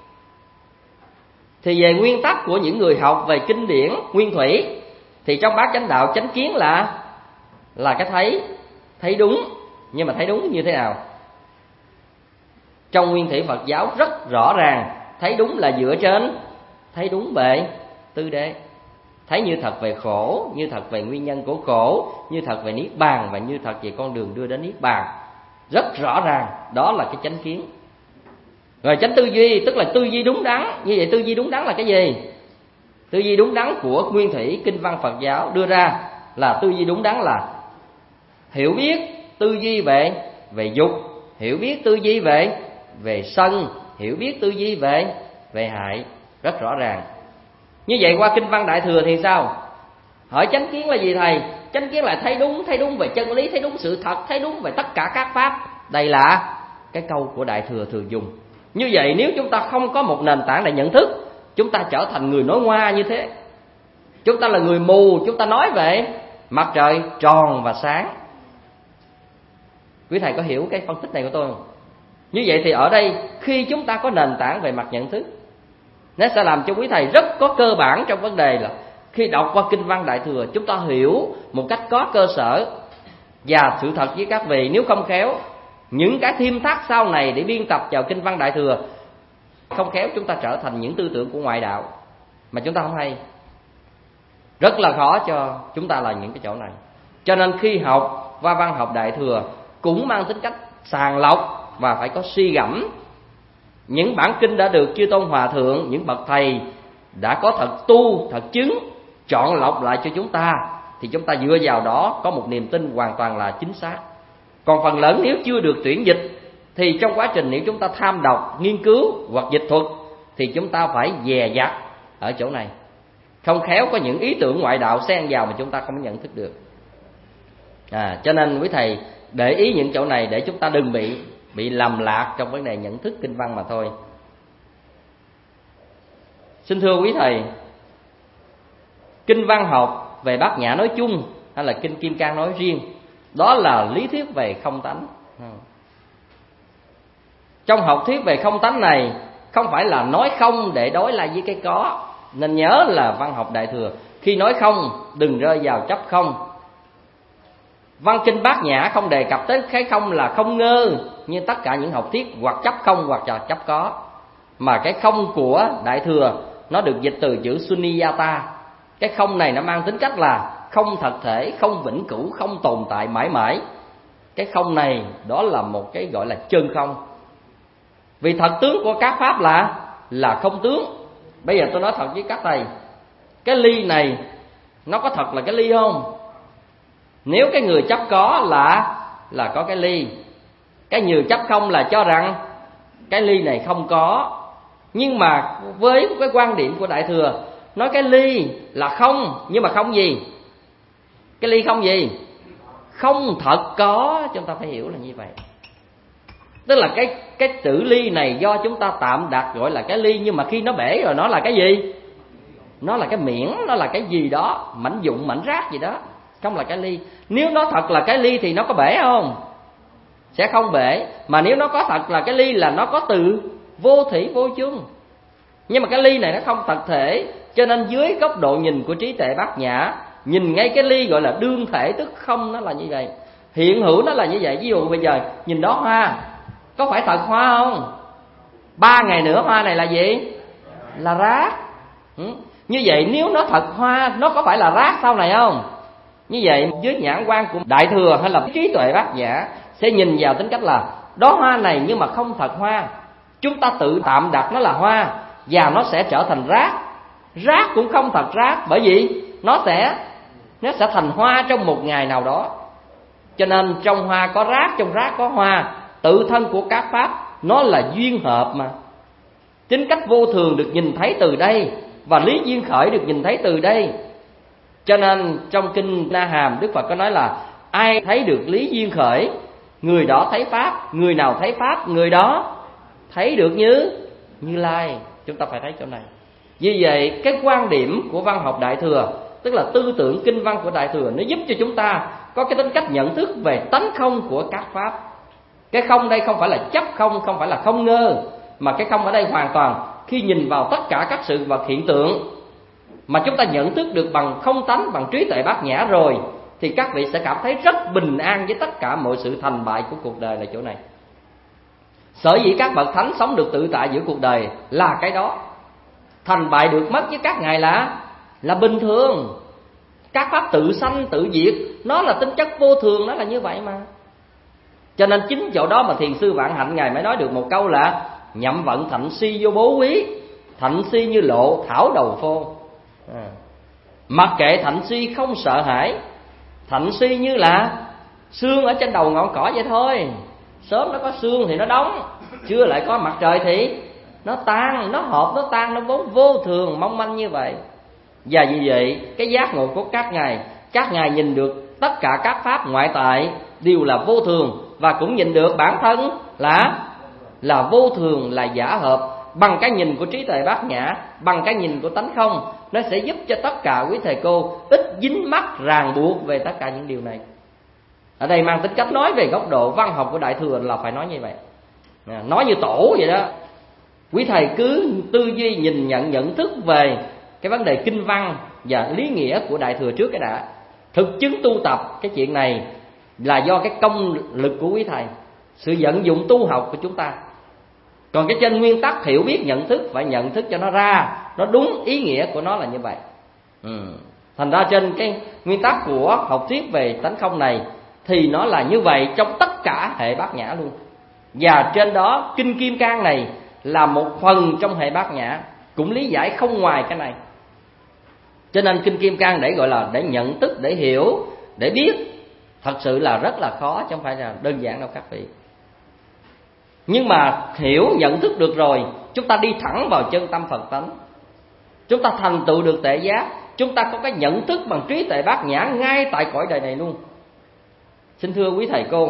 B: thì về nguyên tắc của những người học về kinh điển nguyên thủy, thì trong bát chánh đạo chánh kiến là là cái thấy, thấy đúng. Nhưng mà thấy đúng như thế nào? Trong nguyên thủy Phật giáo rất rõ ràng, thấy đúng là dựa trên thấy đúng về tư đế. Thấy như thật về khổ, như thật về nguyên nhân của khổ, như thật về niết bàn và như thật về con đường đưa đến niết bàn. Rất rõ ràng, đó là cái chánh kiến. Rồi chánh tư duy, tức là tư duy đúng đắn. Như vậy tư duy đúng đắn là cái gì? Tư duy đúng đắn của nguyên thủy kinh văn Phật giáo đưa ra là tư duy đúng đắn là hiểu biết tư duy về về dục, hiểu biết tư duy về về sân, hiểu biết tư duy về về hại. Rất rõ ràng. Như vậy qua kinh văn Đại Thừa thì sao? Hỏi chánh kiến là gì thầy? Chánh kiến là thấy đúng, thấy đúng về chân lý, thấy đúng sự thật, thấy đúng về tất cả các pháp. Đây là cái câu của Đại Thừa thường dùng. Như vậy nếu chúng ta không có một nền tảng để nhận thức, chúng ta trở thành người nói ngoa như thế. Chúng ta là người mù, chúng ta nói về mặt trời tròn và sáng. Quý thầy có hiểu cái phân tích này của tôi không? Như vậy thì ở đây khi chúng ta có nền tảng về mặt nhận thức, nó sẽ làm cho quý thầy rất có cơ bản trong vấn đề là khi đọc qua kinh văn Đại Thừa, chúng ta hiểu một cách có cơ sở. Và sự thật với các vị, nếu không khéo những cái thêm thắt sau này để biên tập vào kinh văn Đại Thừa, không khéo chúng ta trở thành những tư tưởng của ngoại đạo mà chúng ta không hay. Rất là khó cho chúng ta là những cái chỗ này. Cho nên khi học qua văn học Đại Thừa cũng mang tính cách sàng lọc và phải có suy gẫm. Những bản kinh đã được chư tôn hòa thượng, những bậc thầy đã có thật tu, thật chứng, chọn lọc lại cho chúng ta, thì chúng ta dựa vào đó có một niềm tin hoàn toàn là chính xác. Còn phần lớn nếu chưa được tuyển dịch, thì trong quá trình nếu chúng ta tham đọc, nghiên cứu hoặc dịch thuật, thì chúng ta phải dè dặt ở chỗ này. Không khéo có những ý tưởng ngoại đạo xen vào mà chúng ta không nhận thức được. À, cho nên quý thầy để ý những chỗ này để chúng ta đừng bị bị lầm lạc trong vấn đề nhận thức kinh văn mà thôi. Xin thưa quý thầy, kinh văn học về Bát Nhã nói chung hay là kinh Kim Cang nói riêng, đó là lý thuyết về không tánh. Trong học thuyết về không tánh này không phải là nói không để đối lại với cái có. Nên nhớ là văn học Đại Thừa Khi nói không, đừng rơi vào chấp không. Văn kinh Bát Nhã không đề cập tới cái không là không ngơ như tất cả những học thuyết hoặc chấp không hoặc là chấp có, mà cái không của Đại Thừa nó được dịch từ chữ Sunyata. Cái không này nó mang tính cách là không thật thể, không vĩnh cửu, không tồn tại mãi mãi. Cái không này đó là một cái gọi là chân không. Vì thật tướng của các pháp là là không tướng. Bây giờ tôi nói thật với các thầy, cái ly này nó có thật là cái ly không? Nếu cái người chấp có là là có cái ly, cái người chấp không là cho rằng cái ly này không có. Nhưng mà với cái quan điểm của Đại Thừa, nói cái ly là không, nhưng mà không gì? Cái ly không gì? Không thật có. Chúng ta phải hiểu là như vậy. Tức là cái cái chữ ly này do chúng ta tạm đặt gọi là cái ly, nhưng mà khi nó bể rồi nó là cái gì? Nó là cái miễn, nó là cái gì đó, mảnh vụn, mảnh rác gì đó, không là cái ly. Nếu nó thật là cái ly thì nó có bể không? Sẽ không bể. Mà nếu nó có thật là cái ly là nó có từ vô thủy vô chung. Nhưng mà cái ly này nó không thật thể, cho nên dưới góc độ nhìn của trí tuệ Bát Nhã, nhìn ngay cái ly gọi là đương thể tức không, nó là như vậy. Hiện hữu nó là như vậy. Ví dụ bây giờ nhìn đó hoa, có phải thật hoa không? Ba ngày nữa hoa này là gì? Là rác. ừ. Như vậy nếu nó thật hoa, nó có phải là rác sau này không? Như vậy dưới nhãn quan của Đại Thừa hay là trí tuệ Bát Nhã sẽ nhìn vào tính cách là đó hoa này nhưng mà không thật hoa. Chúng ta tự tạm đặt nó là hoa và nó sẽ trở thành rác. Rác cũng không thật rác, bởi vì nó sẽ nó sẽ thành hoa trong một ngày nào đó. Cho nên trong hoa có rác, trong rác có hoa. Tự thân của các pháp nó là duyên hợp mà. Tính cách vô thường được nhìn thấy từ đây, và lý duyên khởi được nhìn thấy từ đây. Cho nên trong kinh Na Hàm, Đức Phật có nói là ai thấy được lý duyên khởi, người đó thấy pháp. Người nào thấy pháp, người đó thấy được như Như Lai. Chúng ta phải thấy chỗ này. Vì vậy cái quan điểm của văn học Đại Thừa, tức là tư tưởng kinh văn của Đại Thừa, nó giúp cho chúng ta có cái tính cách nhận thức về tánh không của các pháp. Cái không đây không phải là chấp không, không phải là không ngơ, mà cái không ở đây hoàn toàn khi nhìn vào tất cả các sự vật hiện tượng mà chúng ta nhận thức được bằng không tánh, bằng trí tuệ Bát Nhã rồi, thì các vị sẽ cảm thấy rất bình an với tất cả mọi sự thành bại của cuộc đời là chỗ này. Sở dĩ các bậc thánh sống được tự tại giữa cuộc đời là cái đó. Thành bại được mất với các ngài là là bình thường. Các pháp tự sanh tự diệt, nó là tính chất vô thường, nó là như vậy mà. Cho nên chính chỗ đó mà Thiền sư Vạn Hạnh ngài mới nói được một câu là nhậm vận thạnh si vô bố quý, thạnh si như lộ thảo đầu phô. à. Mặc kệ thạnh si không sợ hãi. Thạnh si như là sương ở trên đầu ngọn cỏ vậy thôi. Sớm nó có sương thì nó đóng, trưa lại có mặt trời thì nó tan, nó hợp, nó tan, nó vốn vô thường mong manh như vậy. Và vì vậy cái giác ngộ của các ngài, các ngài nhìn được tất cả các pháp ngoại tại đều là vô thường, và cũng nhìn được bản thân là là vô thường, là giả hợp. Bằng cái nhìn của trí tuệ Bát Nhã, bằng cái nhìn của tánh không, nó sẽ giúp cho tất cả quý thầy cô ít dính mắc ràng buộc về tất cả những điều này. Ở đây mang tính cách nói về góc độ văn học của Đại Thừa là phải nói như vậy. Nói như tổ vậy đó. Quý thầy cứ tư duy nhìn nhận nhận thức về cái vấn đề kinh văn và lý nghĩa của Đại Thừa trước cái đã. Thực chứng tu tập cái chuyện này là do cái công lực của quý thầy, sự vận dụng tu học của chúng ta. Còn cái trên nguyên tắc hiểu biết nhận thức, phải nhận thức cho nó ra, nó đúng ý nghĩa của nó là như vậy. ừ. Thành ra trên cái nguyên tắc của học thuyết về tánh không này thì nó là như vậy trong tất cả hệ Bát Nhã luôn. Và trên đó kinh Kim Cang này là một phần trong hệ Bát Nhã, cũng lý giải không ngoài cái này. Cho nên kinh Kim Cang để gọi là để nhận thức, để hiểu, để biết, thật sự là rất là khó, chứ không phải là đơn giản đâu các vị. Nhưng mà hiểu nhận thức được rồi, chúng ta đi thẳng vào chân tâm Phật tánh, chúng ta thành tựu được tuệ giác, chúng ta có cái nhận thức bằng trí tuệ Bát Nhã ngay tại cõi đời này luôn. Xin thưa quý thầy cô,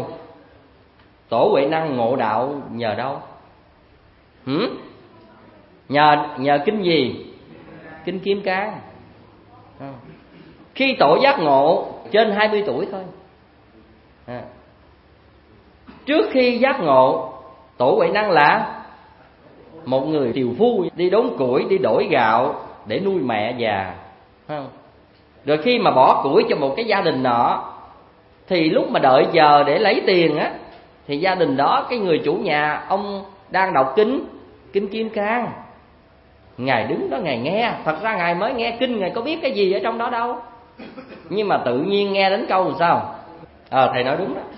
B: Tổ Huệ Năng ngộ đạo nhờ đâu? Hử? Nhờ nhờ kinh gì? Kinh Kim Cang. À. Khi tổ giác ngộ trên hai mươi tuổi thôi. À. Trước khi giác ngộ, Tổ Huệ Năng là một người tiều phu, đi đốn củi, đi đổi gạo để nuôi mẹ già. Không? Rồi khi mà bỏ củi cho một cái gia đình nọ, thì lúc mà đợi giờ để lấy tiền á, thì gia đình đó, cái người chủ nhà, ông đang đọc kinh Kinh Kim Cang. Ngài đứng đó Ngài nghe. Thật ra Ngài mới nghe kinh, Ngài có biết cái gì ở trong đó đâu. Nhưng mà tự nhiên nghe đến câu làm sao? Ờ à, thầy nói đúng đó.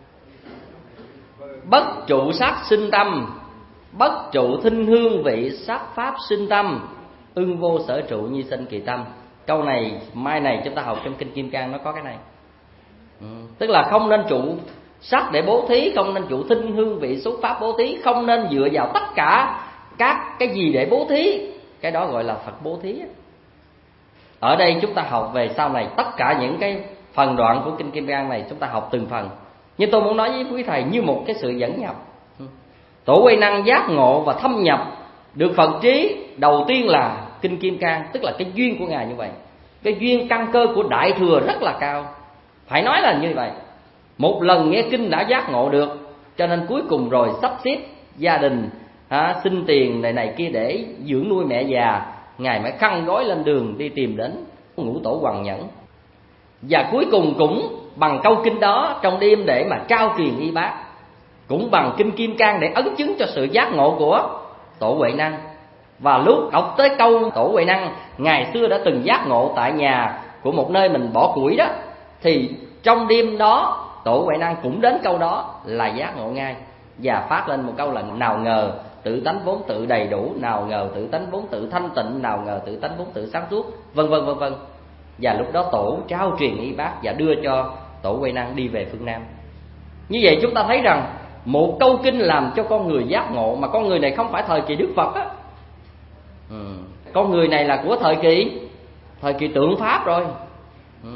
B: Bất trụ sắc sinh tâm, bất trụ thinh hương vị sắc pháp sinh tâm, ưng vô sở trụ nhi sinh kỳ tâm. Câu này mai này chúng ta học trong Kinh Kim Cang nó có cái này. Ừ. Tức là không nên trụ sắc để bố thí, không nên trụ thinh hương vị xúc pháp bố thí, không nên dựa vào tất cả các cái gì để bố thí. Cái đó gọi là Phật bố thí. Ở đây chúng ta học về sau này tất cả những cái phần đoạn của Kinh Kim Cang này chúng ta học từng phần. Nhưng tôi muốn nói với quý thầy như một cái sự dẫn nhập. Tổ Huệ Năng giác ngộ và thâm nhập được Phật trí đầu tiên là Kinh Kim Cang, tức là cái duyên của Ngài như vậy. Cái duyên căn cơ của Đại Thừa rất là cao, phải nói là như vậy. Một lần nghe kinh đã giác ngộ được, cho nên cuối cùng rồi sắp xếp gia đình, à, xin tiền này này kia để dưỡng nuôi mẹ già. Ngài mới khăn gói lên đường đi tìm đến Ngũ Tổ Hoằng Nhẫn. Và cuối cùng cũng bằng câu kinh đó trong đêm để mà trao truyền y bác, cũng bằng Kinh Kim Cang để ấn chứng cho sự giác ngộ của Tổ Huệ Năng. Và lúc đọc tới câu Tổ Huệ Năng ngày xưa đã từng giác ngộ tại nhà của một nơi mình bỏ củi đó, thì trong đêm đó Tổ Huệ Năng cũng đến câu đó là giác ngộ ngay, và phát lên một câu là: nào ngờ tự tánh vốn tự đầy đủ, nào ngờ tự tánh vốn tự thanh tịnh, nào ngờ tự tánh vốn tự sáng suốt, vân vân vân vân. Và lúc đó Tổ trao truyền y bác và đưa cho Tổ Huệ Năng đi về phương Nam. Như vậy chúng ta thấy rằng một câu kinh làm cho con người giác ngộ, mà con người này không phải thời kỳ Đức Phật á. Ừ. Con người này là của thời kỳ thời kỳ tượng Pháp rồi. Ừ.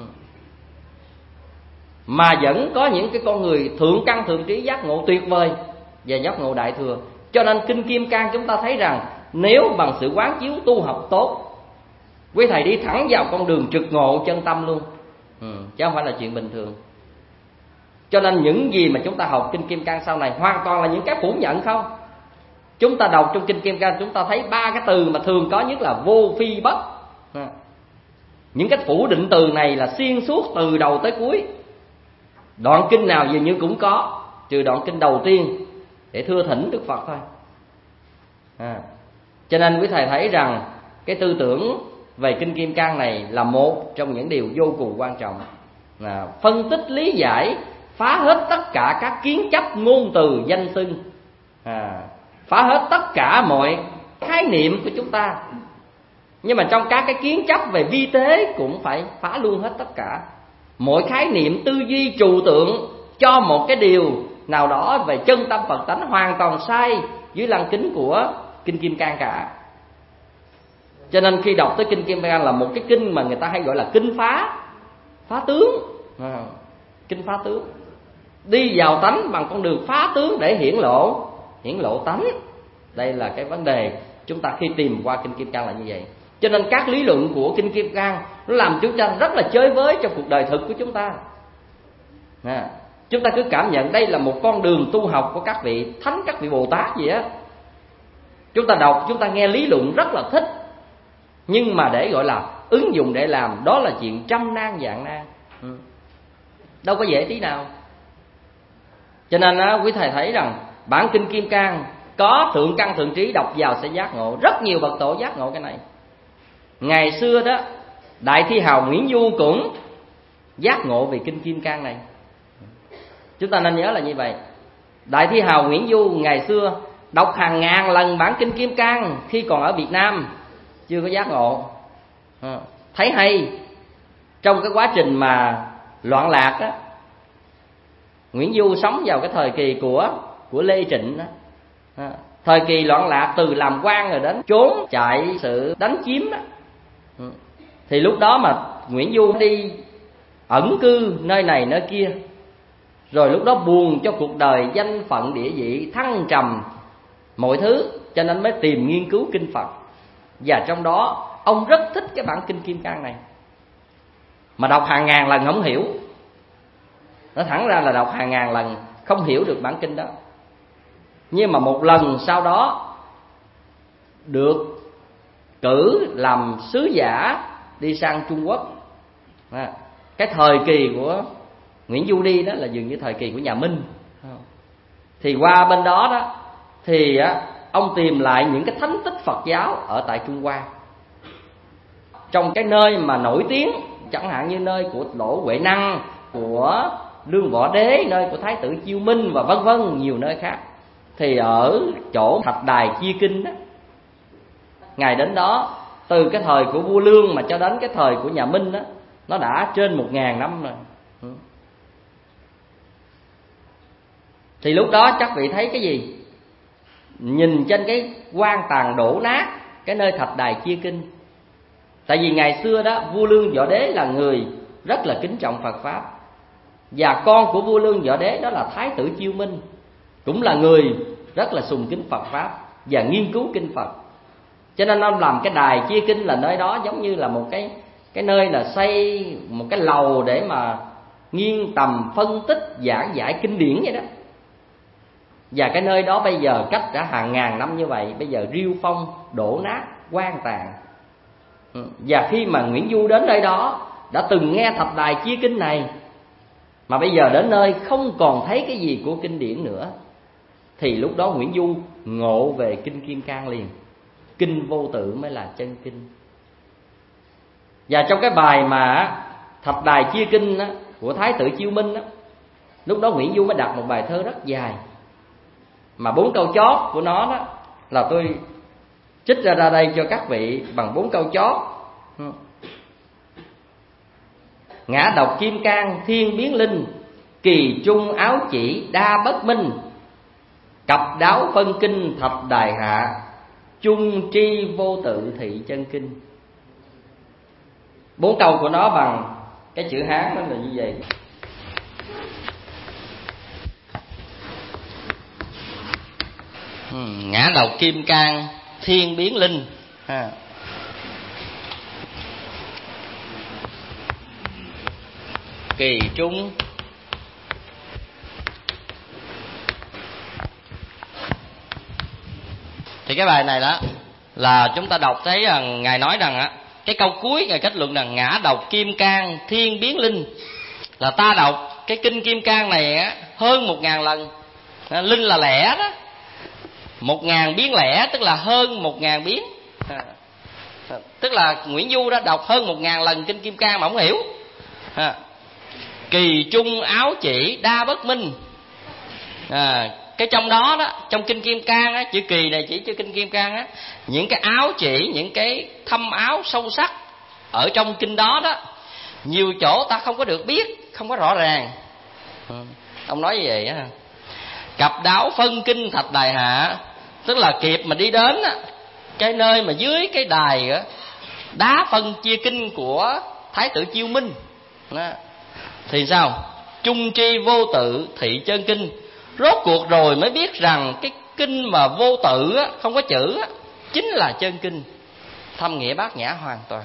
B: Mà vẫn có những cái con người thượng căn thượng trí giác ngộ tuyệt vời và giác ngộ Đại Thừa. Cho nên Kinh Kim Cang chúng ta thấy rằng nếu bằng sự quán chiếu tu học tốt, quý thầy đi thẳng vào con đường trực ngộ chân tâm luôn. Ừ. Chứ không phải là chuyện bình thường. Cho nên những gì mà chúng ta học Kinh Kim Cang sau này hoàn toàn là những cái phủ nhận không. Chúng ta đọc trong Kinh Kim Cang chúng ta thấy ba cái từ mà thường có nhất là vô phi bất. Những cái phủ định từ này là xuyên suốt từ đầu tới cuối. Đoạn kinh nào dường như cũng có, trừ đoạn kinh đầu tiên để thưa thỉnh Đức Phật thôi. À. Cho nên quý thầy thấy rằng cái tư tưởng về Kinh Kim Cang này là một trong những điều vô cùng quan trọng. À, phân tích lý giải, phá hết tất cả các kiến chấp ngôn từ danh xưng, à, phá hết tất cả mọi khái niệm của chúng ta. Nhưng mà trong các cái kiến chấp về vi tế cũng phải phá luôn hết tất cả. Mọi khái niệm tư duy trừu tượng cho một cái điều nào đó về chân tâm Phật tánh hoàn toàn sai dưới lăng kính của Kinh Kim Cang cả. Cho nên khi đọc tới Kinh Kim Cang là một cái kinh mà người ta hay gọi là kinh phá, phá tướng, à, kinh phá tướng. Đi vào tánh bằng con đường phá tướng để hiển lộ, hiển lộ tánh. Đây là cái vấn đề chúng ta khi tìm qua Kinh Kim Cang là như vậy. Cho nên các lý luận của Kinh Kim Cang nó làm chúng ta rất là chơi với trong cuộc đời thực của chúng ta. À, chúng ta cứ cảm nhận đây là một con đường tu học của các vị thánh, các vị Bồ Tát gì á. Chúng ta đọc, chúng ta nghe lý luận rất là thích, nhưng mà để gọi là ứng dụng để làm, đó là chuyện trăm nan vạn nan, ừ. Đâu có dễ tí nào. Cho nên á, quý thầy thấy rằng bản Kinh Kim Cang có thượng căn thượng trí, đọc vào sẽ giác ngộ. Rất nhiều bậc tổ giác ngộ cái này. Ngày xưa đó Đại Thi Hào Nguyễn Du cũng giác ngộ về Kinh Kim Cang này. Chúng ta nên nhớ là như vậy. Đại Thi Hào Nguyễn Du ngày xưa đọc hàng ngàn lần bản Kinh Kim Cang khi còn ở Việt Nam, chưa có giác ngộ. Thấy hay trong cái quá trình mà loạn lạc đó, Nguyễn Du sống vào cái thời kỳ của của Lê Trịnh đó. Thời kỳ loạn lạc từ làm quan rồi đến trốn chạy sự đánh chiếm đó. Thì lúc đó mà Nguyễn Du đi ẩn cư nơi này nơi kia, rồi lúc đó buồn cho cuộc đời danh phận địa vị thăng trầm mọi thứ, cho nên mới tìm nghiên cứu kinh Phật. Và trong đó ông rất thích cái bản Kinh Kim Cang này, mà đọc hàng ngàn lần không hiểu. Nó thẳng ra là đọc hàng ngàn lần không hiểu được bản kinh đó. Nhưng mà một lần sau đó được cử làm sứ giả đi sang Trung Quốc, Cái thời kỳ của Nguyễn Du đi đó là dường như thời kỳ của nhà Minh. Thì qua bên đó đó thì ông tìm lại những cái thánh tích Phật giáo ở tại Trung Hoa, trong cái nơi mà nổi tiếng, chẳng hạn như nơi của Lỗ Huệ Năng, của Lương Võ Đế, nơi của Thái tử Chiêu Minh và vân vân nhiều nơi khác. Thì ở chỗ Thạch Đài Chia Kinh đó, ngày đến đó, từ cái thời của vua Lương mà cho đến cái thời của nhà Minh đó, nó đã trên một ngàn năm rồi. Thì lúc đó chắc vị thấy cái gì? Nhìn trên cái quan tàn đổ nát cái nơi Thạch Đài Chia Kinh. Tại vì ngày xưa đó vua Lương Võ Đế là người rất là kính trọng Phật Pháp, và con của vua Lương Võ Đế đó là Thái tử Chiêu Minh, cũng là người rất là sùng kính Phật Pháp và nghiên cứu kinh Phật. Cho nên ông làm cái đài Chia Kinh là nơi đó giống như là một cái cái nơi là xây một cái lầu để mà nghiêng tầm phân tích giảng giải kinh điển vậy đó. Và cái nơi đó bây giờ cách đã hàng ngàn năm như vậy, bây giờ riêu phong, đổ nát, hoang tàn. Và khi mà Nguyễn Du đến nơi đó, đã từng nghe Thạch Đài Chia Kinh này, mà bây giờ đến nơi không còn thấy cái gì của kinh điển nữa, thì lúc đó Nguyễn Du ngộ về Kinh Kim Cang liền. Kinh vô tự mới là chân kinh. Và trong cái bài mà Thạch Đài Chia Kinh đó, của Thái tử Chiêu Minh đó, lúc đó Nguyễn Du mới đặt một bài thơ rất dài, mà bốn câu chót của nó đó là tôi trích ra ra đây cho các vị bằng bốn câu chót. Ngã độc kim cang thiên biến linh, kỳ trung áo chỉ đa bất minh, cặp đáo phân kinh thập đài hạ, chung tri vô tự thị chân kinh. Bốn câu của nó bằng cái chữ Hán đó là như vậy. Ngã độc kim cang thiên biến linh ha. Kỳ trung thì cái bài này đó là chúng ta đọc thấy rằng ngài nói rằng á, cái câu cuối ngài kết luận rằng ngã độc kim cang thiên biến linh, là ta đọc cái kinh Kim Cang này á hơn một ngàn lần. Linh là lẻ đó, một ngàn biến lẻ tức là hơn một ngàn biến. À, tức là Nguyễn Du đã đọc hơn một ngàn lần kinh Kim Cang mà không hiểu. À, kỳ trung áo chỉ đa bất minh. À, cái trong đó đó, trong kinh Kim Cang á, chữ kỳ này chỉ cho kinh Kim Cang á, những cái áo chỉ, những cái thâm áo sâu sắc ở trong kinh đó đó, nhiều chỗ ta không có được biết, không có rõ ràng. À, ông nói như vậy á. Cặp đáo phân kinh thạch đài hạ, tức là kịp mà đi đến á, cái nơi mà dưới cái đài á, đá phân chia kinh của Thái tử Chiêu Minh đó. Thì sao? Trung tri vô tự thị chân kinh. Rốt cuộc rồi mới biết rằng cái kinh mà vô tự á, không có chữ á, chính là chân kinh, thâm nghĩa bát nhã hoàn toàn.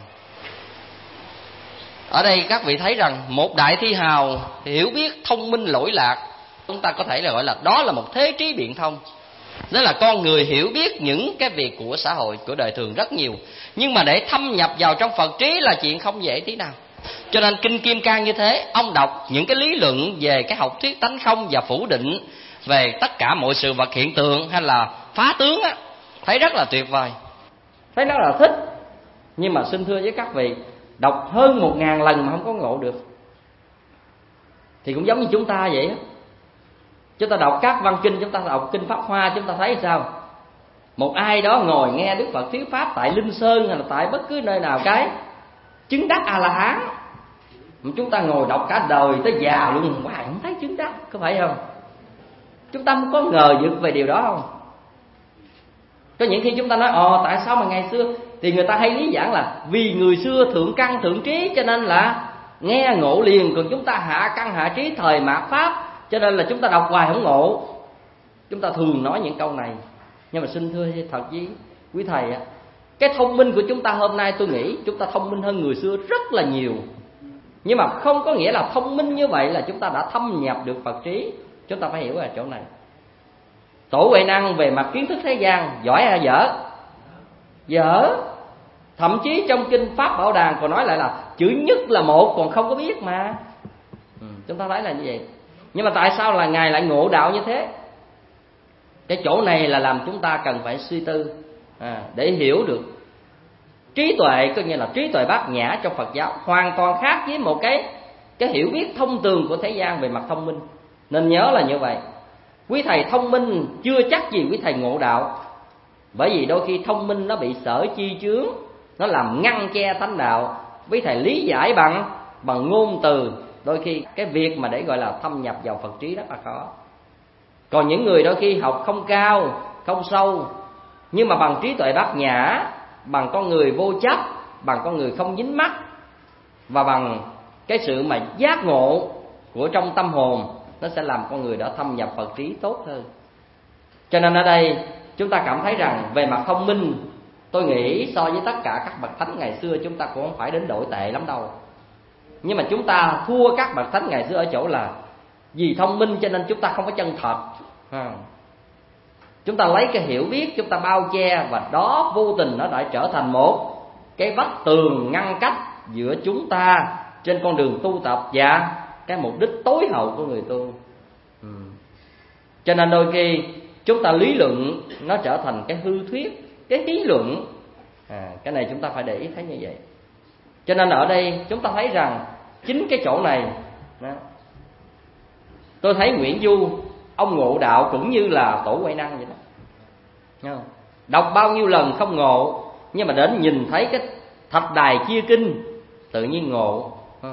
B: Ở đây các vị thấy rằng một đại thi hào hiểu biết thông minh lỗi lạc, chúng ta có thể là gọi là đó là một thế trí biện thông. Đó là con người hiểu biết những cái việc của xã hội, của đời thường rất nhiều, nhưng mà để thâm nhập vào trong Phật trí là chuyện không dễ tí nào. Cho nên kinh Kim Cang như thế, ông đọc những cái lý luận về cái học thuyết tánh không và phủ định về tất cả mọi sự vật hiện tượng hay là phá tướng á, thấy rất là tuyệt vời, thấy rất là thích. Nhưng mà xin thưa với các vị, đọc hơn một ngàn lần mà không có ngộ được thì cũng giống như chúng ta vậy á. Chúng ta đọc các văn kinh, chúng ta đọc kinh Pháp Hoa, chúng ta thấy sao? Một ai đó ngồi nghe Đức Phật thuyết pháp tại Linh Sơn hay là tại bất cứ nơi nào, cái chứng đắc A La Hán, chúng ta ngồi đọc cả đời tới già luôn, hoài không thấy chứng đắc, có phải không? Chúng ta có ngờ vực về điều đó không? Có những khi chúng ta nói ồ tại sao mà ngày xưa, thì người ta hay lý giảng là vì người xưa thượng căn thượng trí cho nên là nghe ngộ liền, còn chúng ta hạ căn hạ trí thời mạt Pháp cho nên là chúng ta đọc hoài không ngộ. Chúng ta thường nói những câu này. Nhưng mà xin thưa thật với quý thầy á, cái thông minh của chúng ta hôm nay tôi nghĩ chúng ta thông minh hơn người xưa rất là nhiều. Nhưng mà không có nghĩa là thông minh như vậy là chúng ta đã thâm nhập được Phật trí. Chúng ta phải hiểu ở chỗ này. Tổ Huệ Năng về mặt kiến thức thế gian giỏi hay dở? Dở. Thậm chí trong kinh Pháp Bảo Đàn còn nói lại là chữ nhất là một còn không có biết mà. ừ, Chúng ta thấy là như vậy. Nhưng mà tại sao là Ngài lại ngộ đạo như thế? Cái chỗ này là làm chúng ta cần phải suy tư à, để hiểu được. Trí tuệ có nghĩa là trí tuệ bát nhã trong Phật giáo hoàn toàn khác với một cái cái hiểu biết thông thường của thế gian về mặt thông minh. Nên nhớ là như vậy. Quý thầy thông minh chưa chắc gì quý thầy ngộ đạo. Bởi vì đôi khi thông minh nó bị sở chi chướng, nó làm ngăn che thánh đạo. Quý thầy lý giải bằng bằng ngôn từ, đôi khi cái việc mà để gọi là thâm nhập vào Phật trí rất là khó. Còn những người đôi khi học không cao, không sâu, nhưng mà bằng trí tuệ bát nhã, bằng con người vô chấp, bằng con người không dính mắc, và bằng cái sự mà giác ngộ của trong tâm hồn, nó sẽ làm con người đó thâm nhập Phật trí tốt hơn. Cho nên ở đây chúng ta cảm thấy rằng về mặt thông minh, tôi nghĩ so với tất cả các bậc thánh ngày xưa chúng ta cũng không phải đến đổi tệ lắm đâu. Nhưng mà chúng ta thua các bậc thánh ngày xưa ở chỗ là vì thông minh cho nên chúng ta không có chân thật. Chúng ta lấy cái hiểu biết chúng ta bao che, và đó vô tình nó đã trở thành một cái vách tường ngăn cách giữa chúng ta trên con đường tu tập và cái mục đích tối hậu của người tu. ừ. Cho nên đôi khi chúng ta lý luận nó trở thành cái hư thuyết, cái lý luận à, cái này chúng ta phải để ý thấy như vậy. Cho nên ở đây chúng ta thấy rằng chính cái chỗ này đó, tôi thấy Nguyễn Du ông ngộ đạo cũng như là Tổ Huệ Năng vậy đó. Đọc bao nhiêu lần không ngộ, nhưng mà đến nhìn thấy cái thạch đài chia kinh tự nhiên ngộ.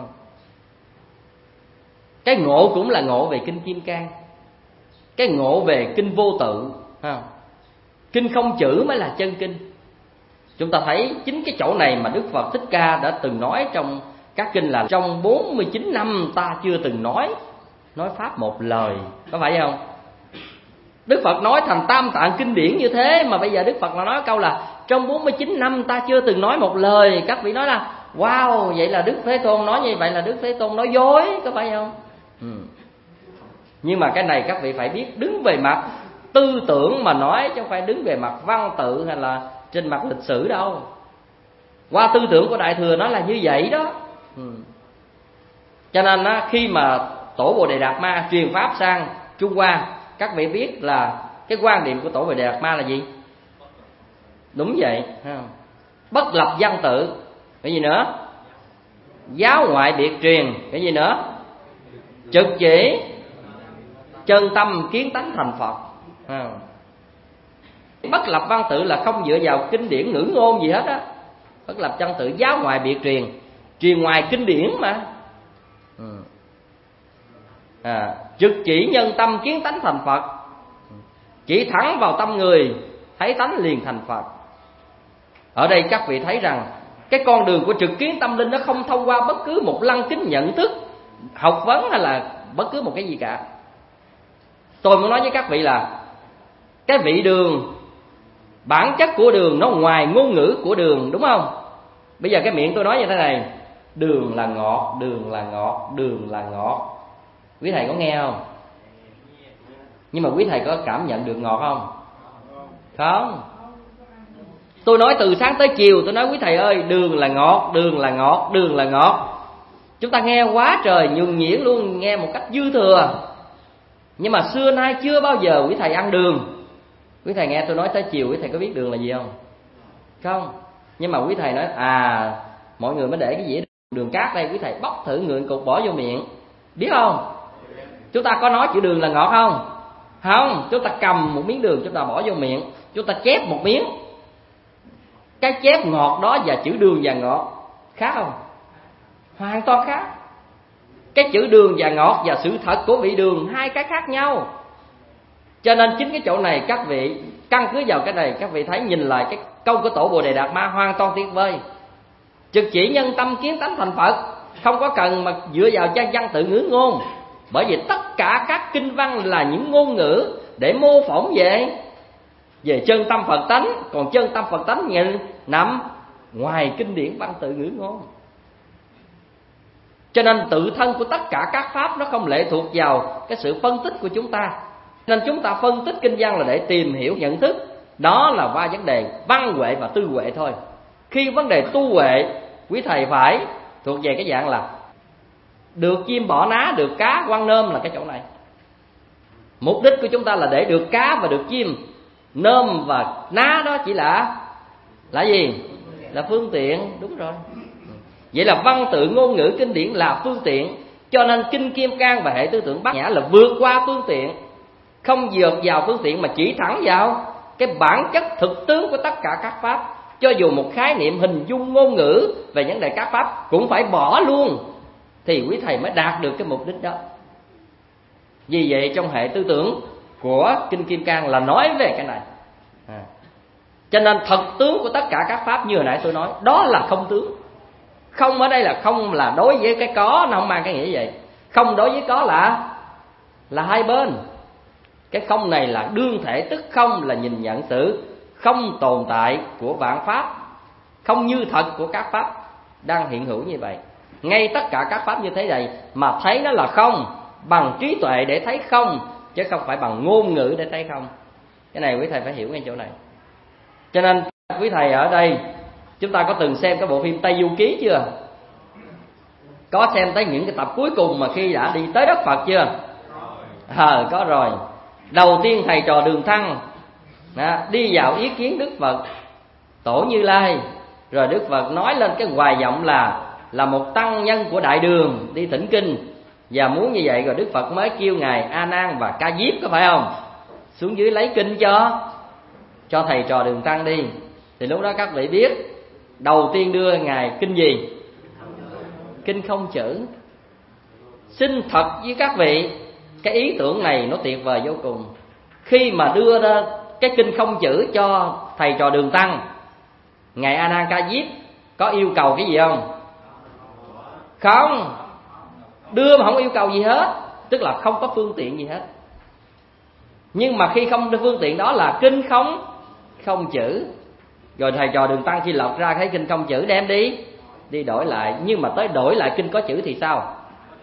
B: Cái ngộ cũng là ngộ về kinh Kim Cang, cái ngộ về kinh vô tự. Kinh không chữ mới là chân kinh. Chúng ta thấy chính cái chỗ này mà Đức Phật Thích Ca đã từng nói trong các kinh là trong bốn mươi chín năm ta chưa từng nói nói pháp một lời, có phải không? Đức Phật nói thành tam tạng kinh điển như thế, mà bây giờ Đức Phật là nói câu là trong bốn mươi chín năm ta chưa từng nói một lời. Các vị nói là wow, vậy là Đức Thế Tôn nói như vậy là Đức Thế Tôn nói dối, có phải không? Ừ. Nhưng mà cái này các vị phải biết đứng về mặt tư tưởng mà nói, chứ không phải đứng về mặt văn tự hay là trên mặt lịch sử đâu. Qua tư tưởng của Đại Thừa nó là như vậy đó. ừ. Cho nên á, khi mà Tổ Bồ Đề Đạt Ma truyền pháp sang Trung Hoa, các vị biết là cái quan điểm của Tổ Bồ Đề Đạt Ma là gì? Đúng vậy, bất lập văn tự. Cái gì nữa? Giáo ngoại biệt truyền. Cái gì nữa? Trực chỉ chân tâm kiến tánh thành Phật. Bất lập văn tự là không dựa vào kinh điển ngữ ngôn gì hết á. Bất lập văn tự, giáo ngoại biệt truyền, truyền ngoài kinh điển mà. À, trực chỉ nhân tâm kiến tánh thành Phật, chỉ thẳng vào tâm người thấy tánh liền thành Phật. Ở đây các vị thấy rằng cái con đường của trực kiến tâm linh nó không thông qua bất cứ một lăng kính nhận thức, học vấn hay là bất cứ một cái gì cả. Tôi muốn nói với các vị là cái vị đường, bản chất của đường nó ngoài ngôn ngữ của đường, đúng không? Bây giờ cái miệng tôi nói như thế này: đường là ngọt, đường là ngọt, đường là ngọt. Quý thầy có nghe không? Nhưng mà quý thầy có cảm nhận được ngọt không? Không. Tôi nói từ sáng tới chiều, tôi nói quý thầy ơi, đường là ngọt, đường là ngọt, đường là ngọt. Chúng ta nghe quá trời nhuần nhuyễn luôn, nghe một cách dư thừa. Nhưng mà xưa nay chưa bao giờ quý thầy ăn đường. Quý thầy nghe tôi nói tới chiều, quý thầy có biết đường là gì không? Không. Nhưng mà quý thầy nói à, mọi người mới để cái dĩa đường cát đây, quý thầy bóc thử ngượng cục bỏ vô miệng, biết không? Chúng ta có nói chữ đường là ngọt không? Không. Chúng ta cầm một miếng đường, chúng ta bỏ vô miệng, chúng ta chép một miếng. Cái chép ngọt đó và chữ đường và ngọt khác không? Hoàn toàn khác. Cái chữ đường và ngọt và sự thật của vị đường hai cái khác nhau. Cho nên chính cái chỗ này các vị căn cứ vào cái này, các vị thấy nhìn lại cái câu của Tổ Bồ Đề Đạt Ma hoàn toàn tuyệt vời. Trực chỉ nhân tâm kiến tánh thành Phật, không có cần mà dựa vào chân văn tự ngữ ngôn. Bởi vì tất cả các kinh văn là những ngôn ngữ để mô phỏng về về chân tâm Phật tánh, còn chân tâm Phật tánh nhìn nằm ngoài kinh điển văn tự ngữ ngôn. Cho nên tự thân của tất cả các pháp nó không lệ thuộc vào cái sự phân tích của chúng ta. Nên chúng ta phân tích kinh văn là để tìm hiểu nhận thức. Đó là qua vấn đề văn huệ và tư huệ thôi. Khi vấn đề tu huệ, quý thầy phải thuộc về cái dạng là được chim bỏ ná, được cá quăng nôm là cái chỗ này. Mục đích của chúng ta là để được cá và được chim. Nôm và ná đó chỉ là là gì? Là phương tiện, đúng rồi. Vậy là văn tự ngôn ngữ kinh điển là phương tiện. Cho nên Kinh Kim Cang và hệ tư tưởng Bát Nhã là vượt qua phương tiện, không dược vào phương tiện mà chỉ thẳng vào cái bản chất thực tướng của tất cả các pháp. Cho dù một khái niệm hình dung ngôn ngữ về vấn đề các pháp cũng phải bỏ luôn, thì quý thầy mới đạt được cái mục đích đó. Vì vậy trong hệ tư tưởng của Kinh Kim Cang là nói về cái này. à. Cho nên thật tướng của tất cả các pháp như hồi nãy tôi nói, đó là không tướng. Không ở đây là không là đối với cái có, nó không mang cái nghĩa vậy. Không đối với có là là hai bên. Cái không này là đương thể, tức không là nhìn nhận sự không tồn tại của vạn pháp, không như thật của các pháp đang hiện hữu như vậy. Ngay tất cả các pháp như thế này mà thấy nó là không, bằng trí tuệ để thấy không, chứ không phải bằng ngôn ngữ để thấy không. Cái này quý thầy phải hiểu ngay chỗ này. Cho nên quý thầy ở đây, chúng ta có từng xem cái bộ phim Tây Du Ký chưa? Có xem tới những cái tập cuối cùng mà khi đã đi tới đất Phật chưa? Ờ, có rồi. Đầu tiên thầy trò Đường Thăng đó, đi vào ý kiến Đức Phật Tổ Như Lai. Rồi Đức Phật nói lên cái hoài vọng là là một tăng nhân của Đại Đường đi thỉnh kinh, và muốn như vậy. Rồi Đức Phật mới kêu ngài A Nan và Ca Diếp, có phải không, xuống dưới lấy kinh cho cho thầy trò Đường Tăng đi. Thì lúc đó các vị biết, đầu tiên đưa ngài kinh gì? Kinh không chữ. Xin thật với các vị, cái ý tưởng này nó tuyệt vời vô cùng. Khi mà đưa ra cái kinh không chữ cho thầy trò Đường Tăng, ngài A Nan Ca Diếp có yêu cầu cái gì không? Không. Đưa mà không yêu cầu gì hết, tức là không có phương tiện gì hết. Nhưng mà khi không đưa phương tiện đó là kinh không không chữ. Rồi thầy trò Đường Tăng khi lọc ra cái kinh không chữ đem đi đi đổi lại. Nhưng mà tới đổi lại kinh có chữ thì sao?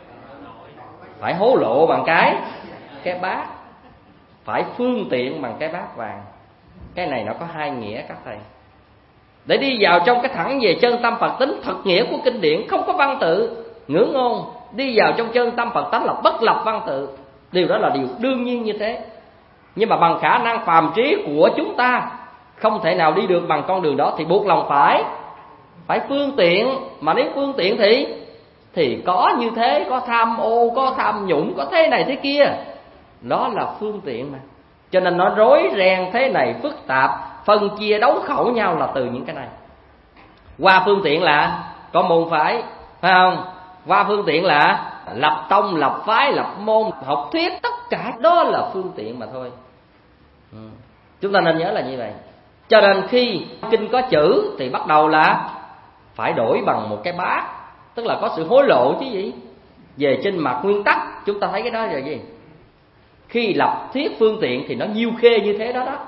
B: Phải hối lộ bằng cái cái bát, phải phương tiện bằng cái bát vàng. Cái này nó có hai nghĩa các thầy. Để đi vào trong cái thẳng về chân tâm Phật tính thật nghĩa của kinh điển, không có văn tự ngữ ngôn. Đi vào trong chân tâm Phật tánh là bất lập văn tự. Điều đó là điều đương nhiên như thế. Nhưng mà bằng khả năng phàm trí của chúng ta không thể nào đi được bằng con đường đó, thì buộc lòng phải phải phương tiện. Mà nếu phương tiện thì thì có như thế, có tham ô, có tham nhũng, có thế này thế kia, đó là phương tiện mà. Cho nên nó rối ren thế này, phức tạp, phân chia đấu khẩu nhau là từ những cái này. Qua phương tiện là có môn phái, phải không? Qua phương tiện là lập tông, lập phái, lập môn, học thuyết, tất cả đó là phương tiện mà thôi. ừ. Chúng ta nên nhớ là như vậy. Cho nên khi kinh có chữ thì bắt đầu là phải đổi bằng một cái bát, tức là có sự hối lộ chứ gì. Về trên mặt nguyên tắc chúng ta thấy cái đó là gì? Khi lập thuyết phương tiện thì nó nhiêu khê như thế đó đó.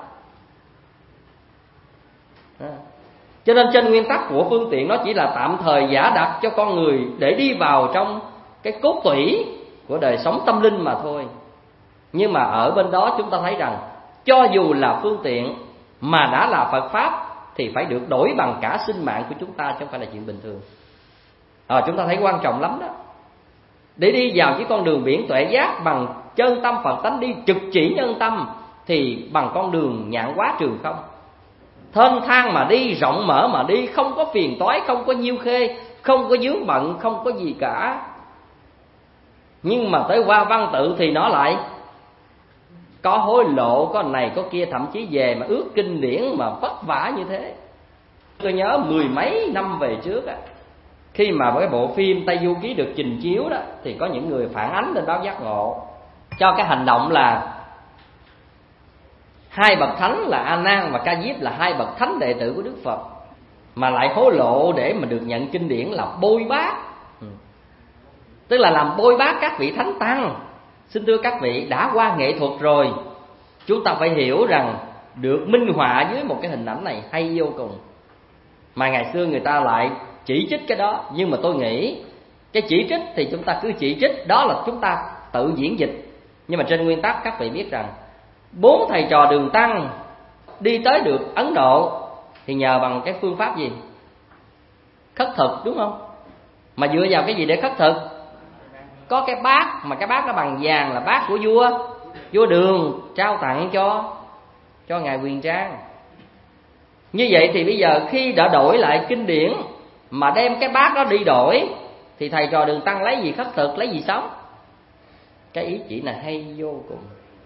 B: À. Cho nên trên nguyên tắc của phương tiện nó chỉ là tạm thời giả đặt cho con người để đi vào trong cái cốt tủy của đời sống tâm linh mà thôi. Nhưng mà ở bên đó chúng ta thấy rằng cho dù là phương tiện mà đã là Phật Pháp thì phải được đổi bằng cả sinh mạng của chúng ta, chứ không phải là chuyện bình thường. à, Chúng ta thấy quan trọng lắm đó. Để đi vào cái con đường biển tuệ giác bằng chân tâm Phật tánh, đi trực chỉ nhân tâm, thì bằng con đường nhạn hóa trường không, thênh thang mà đi, rộng mở mà đi, không có phiền toái, không có nhiêu khê, không có vướng bận, không có gì cả. Nhưng mà tới qua văn tự thì nó lại có hối lộ, có này có kia, thậm chí về mà ước kinh điển mà vất vả như thế. Tôi nhớ mười mấy năm về trước á, khi mà cái bộ phim Tây Du Ký được trình chiếu đó, thì có những người phản ánh lên báo Giác Ngộ cho cái hành động là hai bậc thánh là A Nan và Ca Diếp là hai bậc thánh đệ tử của Đức Phật, mà lại hối lộ để mà được nhận kinh điển là bôi bác, ừ. tức là làm bôi bác các vị thánh tăng. Xin thưa các vị, đã qua nghệ thuật rồi, chúng ta phải hiểu rằng được minh họa dưới một cái hình ảnh này hay vô cùng. Mà ngày xưa người ta lại chỉ trích cái đó. Nhưng mà tôi nghĩ cái chỉ trích thì chúng ta cứ chỉ trích, đó là chúng ta tự diễn dịch. Nhưng mà trên nguyên tắc các vị biết rằng bốn thầy trò Đường Tăng đi tới được Ấn Độ thì nhờ bằng cái phương pháp gì? Khất thực, đúng không? Mà dựa vào cái gì để khất thực? Có cái bát, mà cái bát nó bằng vàng là bát của vua vua Đường trao tặng cho cho ngài Huyền Trang. Như vậy thì bây giờ khi đã đổi lại kinh điển mà đem cái bát đó đi đổi, thì thầy trò Đường Tăng lấy gì khất thực, lấy gì sống? Cái ý chỉ này hay vô cùng.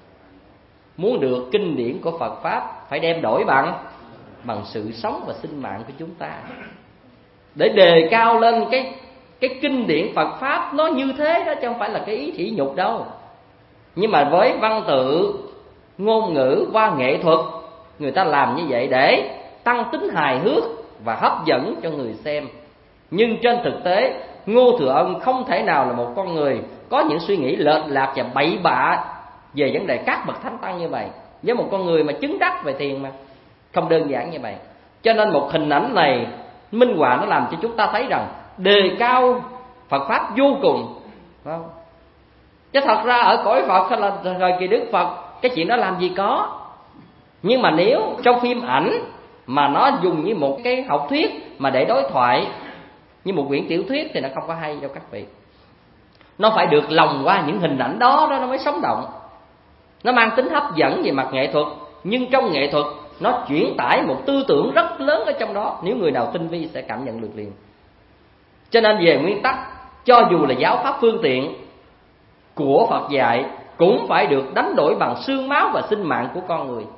B: Muốn được kinh điển của Phật Pháp phải đem đổi bằng bằng sự sống và sinh mạng của chúng ta, để đề cao lên cái cái kinh điển Phật Pháp nó như thế đó, chứ không phải là cái ý thị nhục đâu. Nhưng mà với văn tự, ngôn ngữ, qua nghệ thuật, người ta làm như vậy để tăng tính hài hước và hấp dẫn cho người xem. Nhưng trên thực tế, Ngô Thừa Ân không thể nào là một con người có những suy nghĩ lệch lạc và bậy bạ về vấn đề các bậc thánh tăng như vậy, với một con người mà chứng đắc về thiền mà không đơn giản như vậy. Cho nên một hình ảnh này minh họa nó làm cho chúng ta thấy rằng đề cao Phật Pháp vô cùng, phải không? Chứ thật ra ở cõi Phật hay là thời kỳ Đức Phật, cái chuyện đó làm gì có. Nhưng mà nếu trong phim ảnh mà nó dùng như một cái học thuyết mà để đối thoại, như một quyển tiểu thuyết, thì nó không có hay đâu các vị. Nó phải được lồng qua những hình ảnh đó, đó nó mới sống động. Nó mang tính hấp dẫn về mặt nghệ thuật, nhưng trong nghệ thuật nó chuyển tải một tư tưởng rất lớn ở trong đó, nếu người nào tinh vi sẽ cảm nhận được liền. Cho nên về nguyên tắc, cho dù là giáo pháp phương tiện của Phật dạy cũng phải được đánh đổi bằng xương máu và sinh mạng của con người.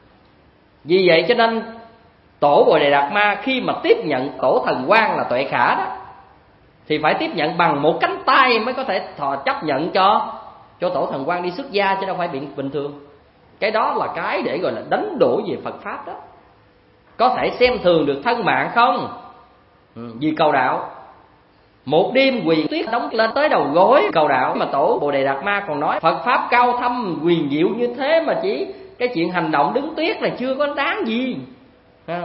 B: Vì vậy cho nên Tổ Bồ Đề Đạt Ma khi mà tiếp nhận Tổ Thần Quang là Tuệ Khả đó, thì phải tiếp nhận bằng một cánh tay mới có thể thọ chấp nhận cho cho Tổ Thần Quang đi xuất gia, chứ đâu phải bình, bình thường. Cái đó là cái để gọi là đánh đổi về Phật Pháp đó. Có thể xem thường được thân mạng không? Ừ, vì cầu đạo. Một đêm quỳ tuyết đóng lên tới đầu gối cầu đạo, mà Tổ Bồ Đề Đạt Ma còn nói Phật Pháp cao thâm quyền diệu như thế mà chỉ cái chuyện hành động đứng tuyết này chưa có đáng gì, không?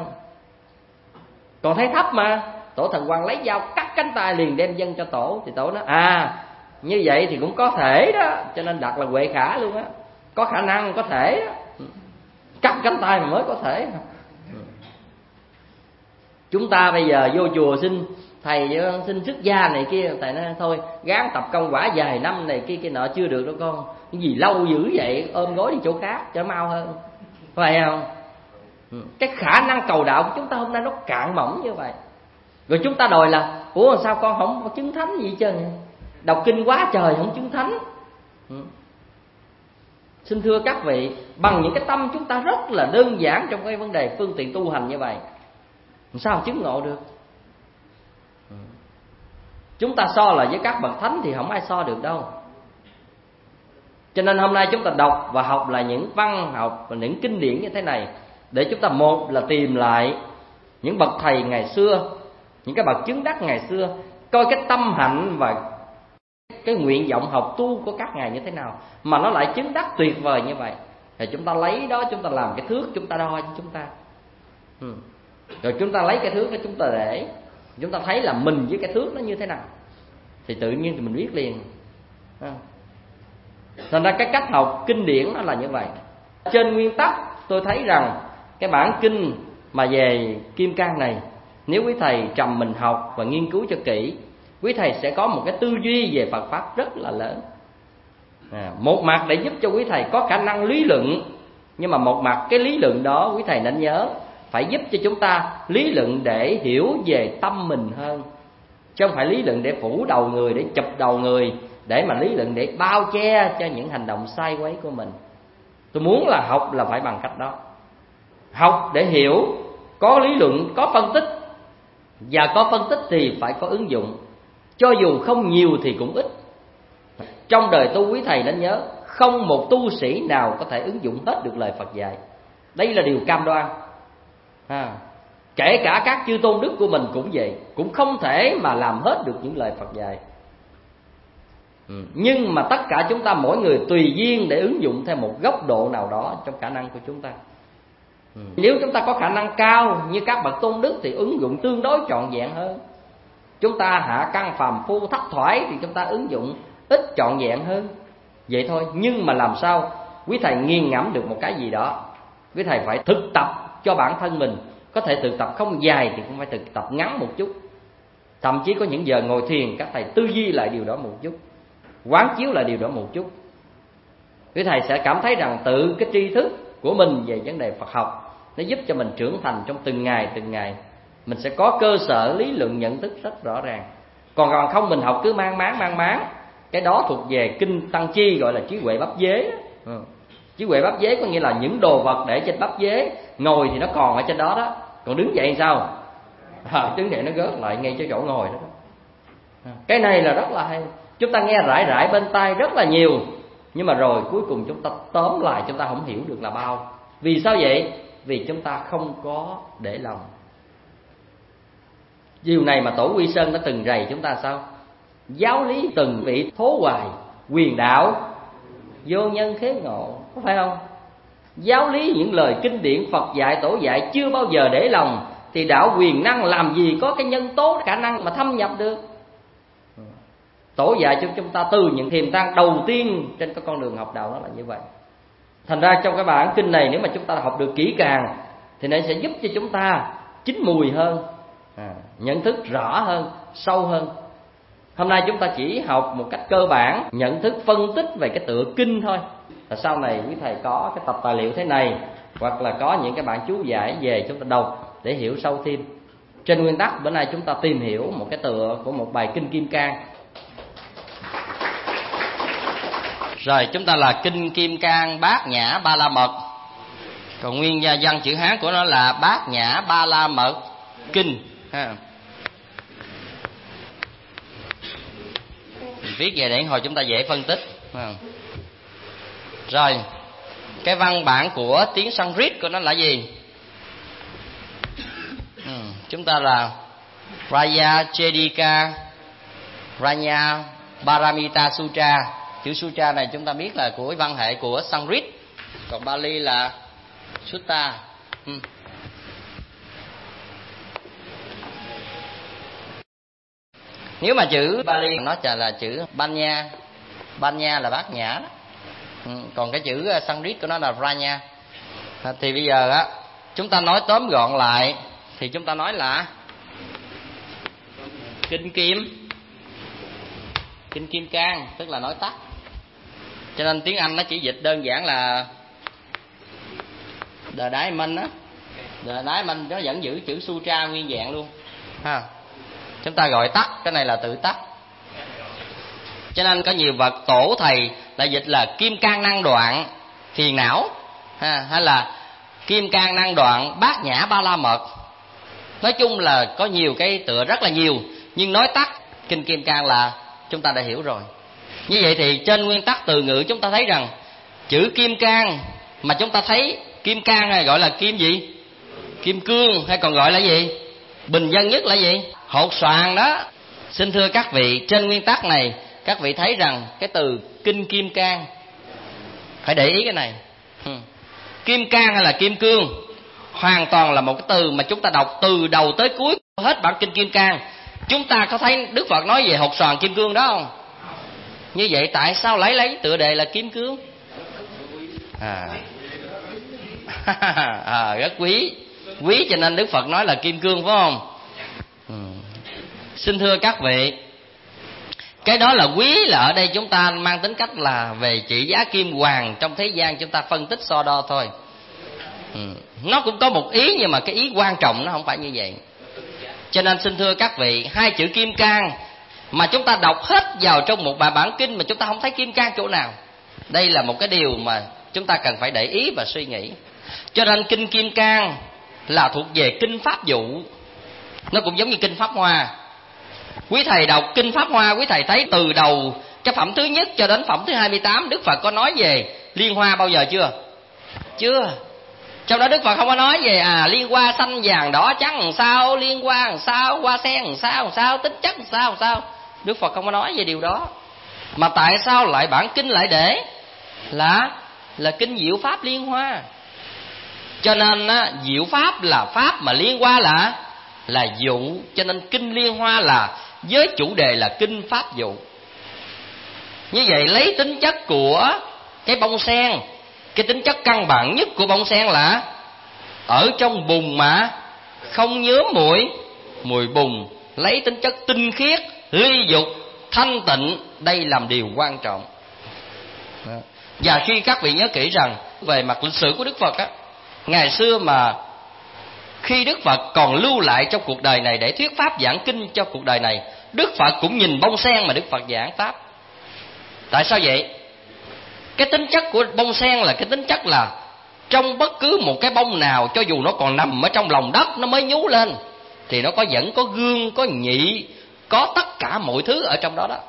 B: Còn thấy thấp mà. Tổ Thần Quang lấy dao cắt cánh tay liền đem dâng cho Tổ. Thì Tổ nói à, như vậy thì cũng có thể đó. Cho nên đặt là Huệ Khả luôn á. Có khả năng, có thể đó. Cắt cánh tay mà mới có thể. Chúng ta bây giờ vô chùa xin thầy xin xuất gia này kia, thầy nói thôi gắng tập công quả vài năm này kia kia nọ chưa được đâu con. Cái gì lâu dữ vậy, ôm gối đi chỗ khác cho mau hơn, phải không? Cái khả năng cầu đạo của chúng ta hôm nay nó cạn mỏng như vậy. Rồi chúng ta đòi là ủa sao con không có chứng thánh gì chứ, đọc kinh quá trời không chứng thánh. Xin thưa các vị, bằng những cái tâm chúng ta rất là đơn giản trong cái vấn đề phương tiện tu hành như vậy, sao chứng ngộ được? Chúng ta so là với các bậc thánh thì không ai so được đâu. Cho nên hôm nay chúng ta đọc và học là những văn học và những kinh điển như thế này, để chúng ta một là tìm lại những bậc thầy ngày xưa, những cái bậc chứng đắc ngày xưa, coi cái tâm hạnh và cái nguyện vọng học tu của các ngài như thế nào mà nó lại chứng đắc tuyệt vời như vậy. Thì chúng ta lấy đó, chúng ta làm cái thước, chúng ta đo cho chúng ta. ừ. Rồi chúng ta lấy cái thước đó chúng ta để chúng ta thấy là mình với cái thước nó như thế nào, thì tự nhiên thì mình biết liền. Thành ra cái cách học kinh điển nó là như vậy. Trên nguyên tắc tôi thấy rằng cái bản kinh mà về Kim Cang này, nếu quý thầy trầm mình học và nghiên cứu cho kỹ, quý thầy sẽ có một cái tư duy về Phật Pháp rất là lớn. à, Một mặt để giúp cho quý thầy có khả năng lý luận, nhưng mà một mặt cái lý luận đó quý thầy nên nhớ phải giúp cho chúng ta lý luận để hiểu về tâm mình hơn, chứ không phải lý luận để phủ đầu người, để chụp đầu người, để mà lý luận để bao che cho những hành động sai quấy của mình. Tôi muốn là học là phải bằng cách đó. Học để hiểu, có lý luận, có phân tích, và có phân tích thì phải có ứng dụng. Cho dù không nhiều thì cũng ít. Trong đời tu quý thầy nên nhớ, không một tu sĩ nào có thể ứng dụng hết được lời Phật dạy. Đây là điều cam đoan. à, Kể cả các chư tôn đức của mình cũng vậy, cũng không thể mà làm hết được những lời Phật dạy. ừ. Nhưng mà tất cả chúng ta mỗi người tùy duyên để ứng dụng theo một góc độ nào đó trong khả năng của chúng ta. ừ. Nếu chúng ta có khả năng cao như các bậc tôn đức thì ứng dụng tương đối trọn vẹn hơn. Chúng ta hạ căn phàm phu thấp thoải thì chúng ta ứng dụng ít trọn vẹn hơn. Vậy thôi. Nhưng mà làm sao quý thầy nghiền ngẫm được một cái gì đó, quý thầy phải thực tập cho bản thân mình. Có thể thực tập không dài thì cũng phải thực tập ngắn một chút. Thậm chí có những giờ ngồi thiền các thầy tư duy lại điều đó một chút, quán chiếu lại điều đó một chút, quý thầy sẽ cảm thấy rằng tự cái tri thức của mình về vấn đề Phật học nó giúp cho mình trưởng thành trong từng ngày từng ngày. Mình sẽ có cơ sở lý luận nhận thức rất rõ ràng. Còn còn không mình học cứ mang máng mang máng, cái đó thuộc về kinh Tăng Chi, gọi là trí huệ bắp dế. Ừ. Trí huệ bắp dế có nghĩa là những đồ vật để trên bắp dế, ngồi thì nó còn ở trên đó đó, còn đứng dậy sao? À, đứng dậy nó gớt lại ngay chỗ chỗ ngồi đó. À, cái này là rất là hay. Chúng ta nghe rải rải bên tai rất là nhiều, nhưng mà rồi cuối cùng chúng ta tóm lại chúng ta không hiểu được là bao. Vì sao vậy? Vì chúng ta không có để lòng. Điều này mà Tổ Quy Sơn đã từng rầy chúng ta sao? Giáo lý từng vị thố hoài, quyền đạo vô nhân khế ngộ, có phải không? Giáo lý những lời kinh điển Phật dạy, Tổ dạy chưa bao giờ để lòng, thì đạo quyền năng làm gì có cái nhân tố khả năng mà thâm nhập được. Tổ dạy cho chúng ta từ những thiềm tang đầu tiên trên cái con đường học đạo đó là như vậy. Thành ra trong cái bản kinh này, nếu mà chúng ta học được kỹ càng thì nó sẽ giúp cho chúng ta chín mùi hơn, à, nhận thức rõ hơn, sâu hơn. Hôm nay chúng ta chỉ học một cách cơ bản, nhận thức phân tích về cái tựa kinh thôi. Và sau này quý thầy có cái tập tài liệu thế này, hoặc là có những cái bản chú giải về chúng ta đọc để hiểu sâu thêm. Trên nguyên tắc bữa nay chúng ta tìm hiểu một cái tựa của một bài kinh Kim Cang. Rồi chúng ta là kinh Kim Cang Bát Nhã Ba La Mật. Còn nguyên văn chữ Hán của nó là Bát Nhã Ba La Mật Kinh ha. Viết về để hồi chúng ta dễ phân tích. Rồi cái văn bản của tiếng Sanskrit của nó là gì? Ừ, chúng ta là Raya Chedika Ranya Paramita Sutra. Chữ Sutra này chúng ta biết là của văn hệ của Sanskrit, còn Bali là Sutta. Ừ. Nếu mà chữ Bali nó là chữ Banya, Banya là bát nhã đó. Ừ. Còn cái chữ Sanskrit của nó là Ranya. À, thì bây giờ á chúng ta nói tóm gọn lại thì chúng ta nói là kinh Kim, kinh Kim Cang, tức là nói tắt. Cho nên tiếng Anh nó chỉ dịch đơn giản là The Diamond á. The Diamond nó vẫn giữ chữ Sutra nguyên dạng luôn ha. Chúng ta gọi tắt, cái này là tự tắt. Cho nên có nhiều vật tổ thầy là dịch là Kim Cang năng đoạn phiền não ha, hay là Kim Cang năng đoạn Bát Nhã Ba La Mật. Nói chung là có nhiều cái tựa rất là nhiều, nhưng nói tắt kinh Kim Cang là chúng ta đã hiểu rồi. Như vậy thì trên nguyên tắc từ ngữ chúng ta thấy rằng chữ Kim Cang mà chúng ta thấy Kim Cang hay gọi là kim gì? Kim cương, hay còn gọi là gì? Bình dân nhất là gì? Hột xoàn đó. Xin thưa các vị, trên nguyên tắc này các vị thấy rằng cái từ kinh Kim Cang, phải để ý cái này. Kim Cang hay là kim cương hoàn toàn là một cái từ mà chúng ta đọc từ đầu tới cuối hết bản kinh Kim Cang. Chúng ta có thấy Đức Phật nói về hột xoàn kim cương đó không? Như vậy tại sao lấy lấy tựa đề là kim cương? À, à rất quý, quý cho nên Đức Phật nói là kim cương phải không? Ừ. Xin thưa các vị, cái đó là quý là ở đây chúng ta mang tính cách là về trị giá kim hoàng trong thế gian chúng ta phân tích so đo thôi. Ừ. Nó cũng có một ý nhưng mà cái ý quan trọng nó không phải như vậy. Cho nên xin thưa các vị, hai chữ Kim Cang mà chúng ta đọc hết vào trong một bài bản kinh mà chúng ta không thấy Kim Cang chỗ nào. Đây là một cái điều mà chúng ta cần phải để ý và suy nghĩ. Cho nên kinh Kim Cang là thuộc về kinh Pháp Dụ. Nó cũng giống như kinh Pháp Hoa. Quý thầy đọc kinh Pháp Hoa, quý thầy thấy từ đầu cái phẩm thứ nhất cho đến phẩm thứ hai mươi tám Đức Phật có nói về liên hoa bao giờ chưa? Chưa. Trong đó Đức Phật không có nói về à liên hoa xanh vàng đỏ trắng làm sao, liên hoa làm sao, hoa sen làm sao, làm sao, tính chất làm sao, làm sao. Đức Phật không có nói về điều đó. Mà tại sao lại bản kinh lại để là là kinh Diệu Pháp Liên Hoa? Cho nên á, Diệu Pháp là Pháp mà Liên Hoa là là dụ. Cho nên kinh Liên Hoa là với chủ đề là kinh Pháp Dụ. Như vậy lấy tính chất của cái bông sen, cái tính chất căn bản nhất của bông sen là ở trong bùn mà không nhớm mùi mùi bùn, lấy tính chất tinh khiết, ly dục, thanh tịnh, đây làm điều quan trọng. Và khi các vị nhớ kỹ rằng về mặt lịch sử của Đức Phật á, ngày xưa mà khi Đức Phật còn lưu lại trong cuộc đời này để thuyết pháp giảng kinh cho cuộc đời này, Đức Phật cũng nhìn bông sen mà Đức Phật giảng pháp. Tại sao vậy? Cái tính chất của bông sen là cái tính chất là trong bất cứ một cái bông nào, cho dù nó còn nằm ở trong lòng đất, nó mới nhú lên, thì nó có vẫn có gương, có nhị, có tất cả mọi thứ ở trong đó đó.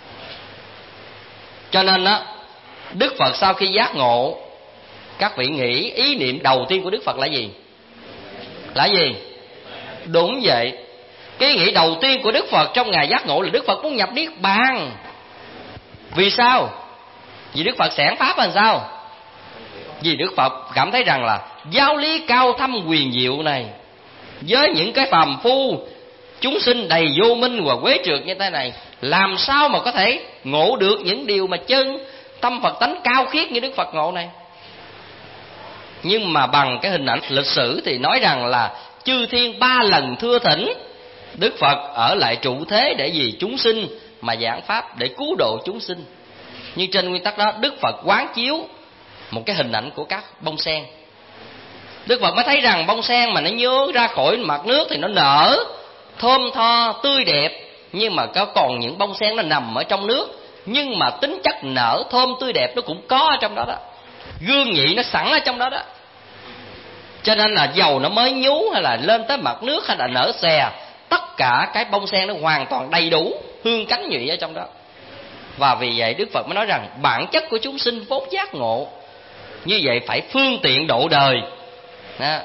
B: Cho nên á, Đức Phật sau khi giác ngộ, các vị nghĩ ý niệm đầu tiên của Đức Phật là gì? Là gì? Đúng vậy. Cái ý nghĩ đầu tiên của Đức Phật trong ngày giác ngộ là Đức Phật muốn nhập Niết Bàn. Vì sao? Vì Đức Phật giảng pháp là sao? Vì Đức Phật cảm thấy rằng là giáo lý cao thâm huyền diệu này với những cái phàm phu chúng sinh đầy vô minh và quế trượt như thế này, làm sao mà có thể ngộ được những điều mà chân tâm Phật tánh cao khiết như Đức Phật ngộ này. Nhưng mà bằng cái hình ảnh lịch sử thì nói rằng là chư thiên ba lần thưa thỉnh Đức Phật ở lại trụ thế để vì chúng sinh mà giảng pháp, để cứu độ chúng sinh. Nhưng trên nguyên tắc đó, Đức Phật quán chiếu một cái hình ảnh của các bông sen. Đức Phật mới thấy rằng bông sen mà nó nhớ ra khỏi mặt nước thì nó nở thơm tho tươi đẹp, nhưng mà có còn những bông sen nó nằm ở trong nước, nhưng mà tính chất nở thơm tươi đẹp nó cũng có ở trong đó đó, gương nhị nó sẵn ở trong đó đó. Cho nên là dầu nó mới nhú hay là lên tới mặt nước hay là nở xòe, tất cả cái bông sen nó hoàn toàn đầy đủ hương cánh nhụy ở trong đó. Và vì vậy Đức Phật mới nói rằng bản chất của chúng sinh vốn giác ngộ, như vậy phải phương tiện độ đời. Đó,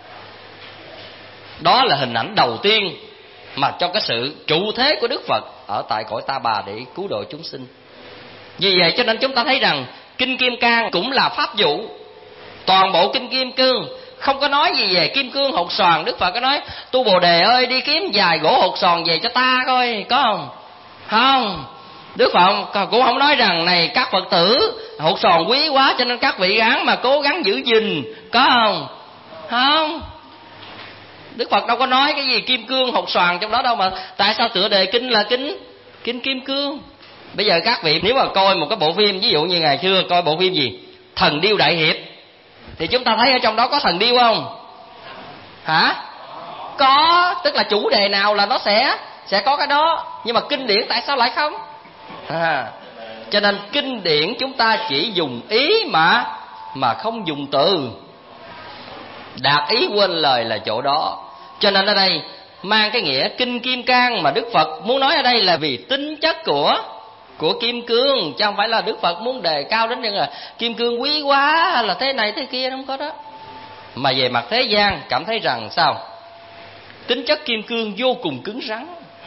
B: đó là hình ảnh đầu tiên mà cho cái sự trụ thế của Đức Phật ở tại cõi Ta Bà để cứu độ chúng sinh. Vì vậy cho nên chúng ta thấy rằng Kinh Kim Cang cũng là pháp dụ. Toàn bộ Kinh Kim Cương không có nói gì về kim cương hột xoàn. Đức Phật có nói tu Bồ Đề ơi, đi kiếm vài gỗ hột xoàn về cho ta coi, có không? Không. Đức Phật cũng không nói rằng này các Phật tử, hột xoàn quý quá cho nên các vị gắng mà cố gắng giữ gìn, có không? Không. Đức Phật đâu có nói cái gì kim cương hột xoàn trong đó đâu mà. Tại sao tựa đề kinh là kinh kinh kim cương? Bây giờ các vị nếu mà coi một cái bộ phim, ví dụ như ngày xưa coi bộ phim gì Thần Điêu Đại Hiệp, thì chúng ta thấy ở trong đó có thần điêu không? Hả? Có, tức là chủ đề nào là nó sẽ sẽ có cái đó. Nhưng mà kinh điển tại sao lại không? À, cho nên kinh điển chúng ta chỉ dùng ý mà mà không dùng từ. Đạt ý quên lời là chỗ đó. Cho nên ở đây mang cái nghĩa Kinh Kim Cang mà Đức Phật muốn nói ở đây là vì tính chất của của kim cương, chứ không phải là Đức Phật muốn đề cao đến rằng là kim cương quý quá hay là thế này thế kia, không có đó. Mà về mặt thế gian cảm thấy rằng sao? Tính chất kim cương vô cùng cứng rắn,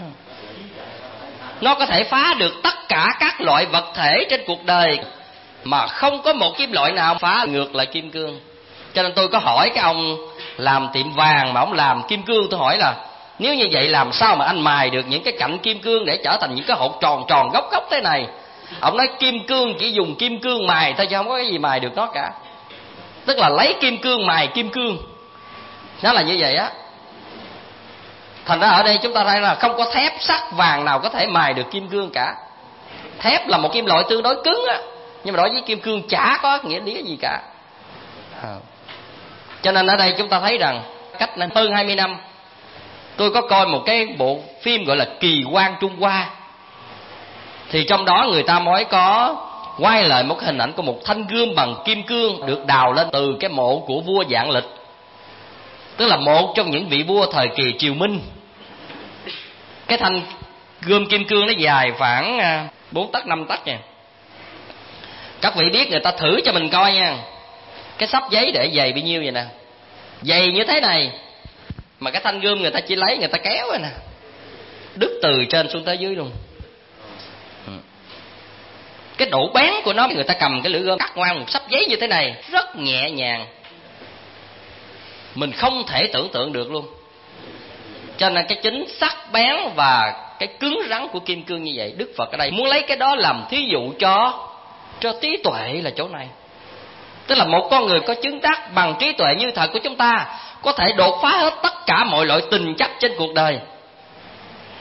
B: nó có thể phá được tất cả các loại vật thể trên cuộc đời, mà không có một kim loại nào phá ngược lại kim cương. Cho nên tôi có hỏi cái ông làm tiệm vàng mà ông làm kim cương, tôi hỏi là nếu như vậy làm sao mà anh mài được những cái cạnh kim cương để trở thành những cái hột tròn tròn góc góc thế này? Ông nói kim cương chỉ dùng kim cương mài thôi chứ không có cái gì mài được nó cả. Tức là lấy kim cương mài kim cương, nó là như vậy á. Thành ra ở đây chúng ta thấy là không có thép sắt vàng nào có thể mài được kim cương cả. Thép là một kim loại tương đối cứng á, nhưng mà đối với kim cương chả có nghĩa lý gì cả. Cho nên ở đây chúng ta thấy rằng cách hơn hai mươi năm tôi có coi một cái bộ phim gọi là Kỳ Quan Trung Hoa. Thì trong đó người ta mới có quay lại một hình ảnh của một thanh gươm bằng kim cương được đào lên từ cái mộ của vua Vạn Lịch, tức là một trong những vị vua thời kỳ Triều Minh. Cái thanh gươm kim cương nó dài khoảng bốn tấc năm tấc nha. Các vị biết người ta thử cho mình coi nha. Cái xấp giấy để dày bao nhiêu vậy nè, dày như thế này, mà cái thanh gươm người ta chỉ lấy người ta kéo rồi nè, đứt từ trên xuống tới dưới luôn. Cái độ bén của nó, người ta cầm cái lưỡi gươm cắt ngoan một xấp giấy như thế này rất nhẹ nhàng, mình không thể tưởng tượng được luôn. Cho nên cái chính sắc bén và cái cứng rắn của kim cương như vậy, Đức Phật ở đây muốn lấy cái đó làm thí dụ cho cho trí tuệ là chỗ này. Tức là một con người có chứng đắc bằng trí tuệ như thật của chúng ta có thể đột phá hết tất cả mọi loại tình chấp trên cuộc đời.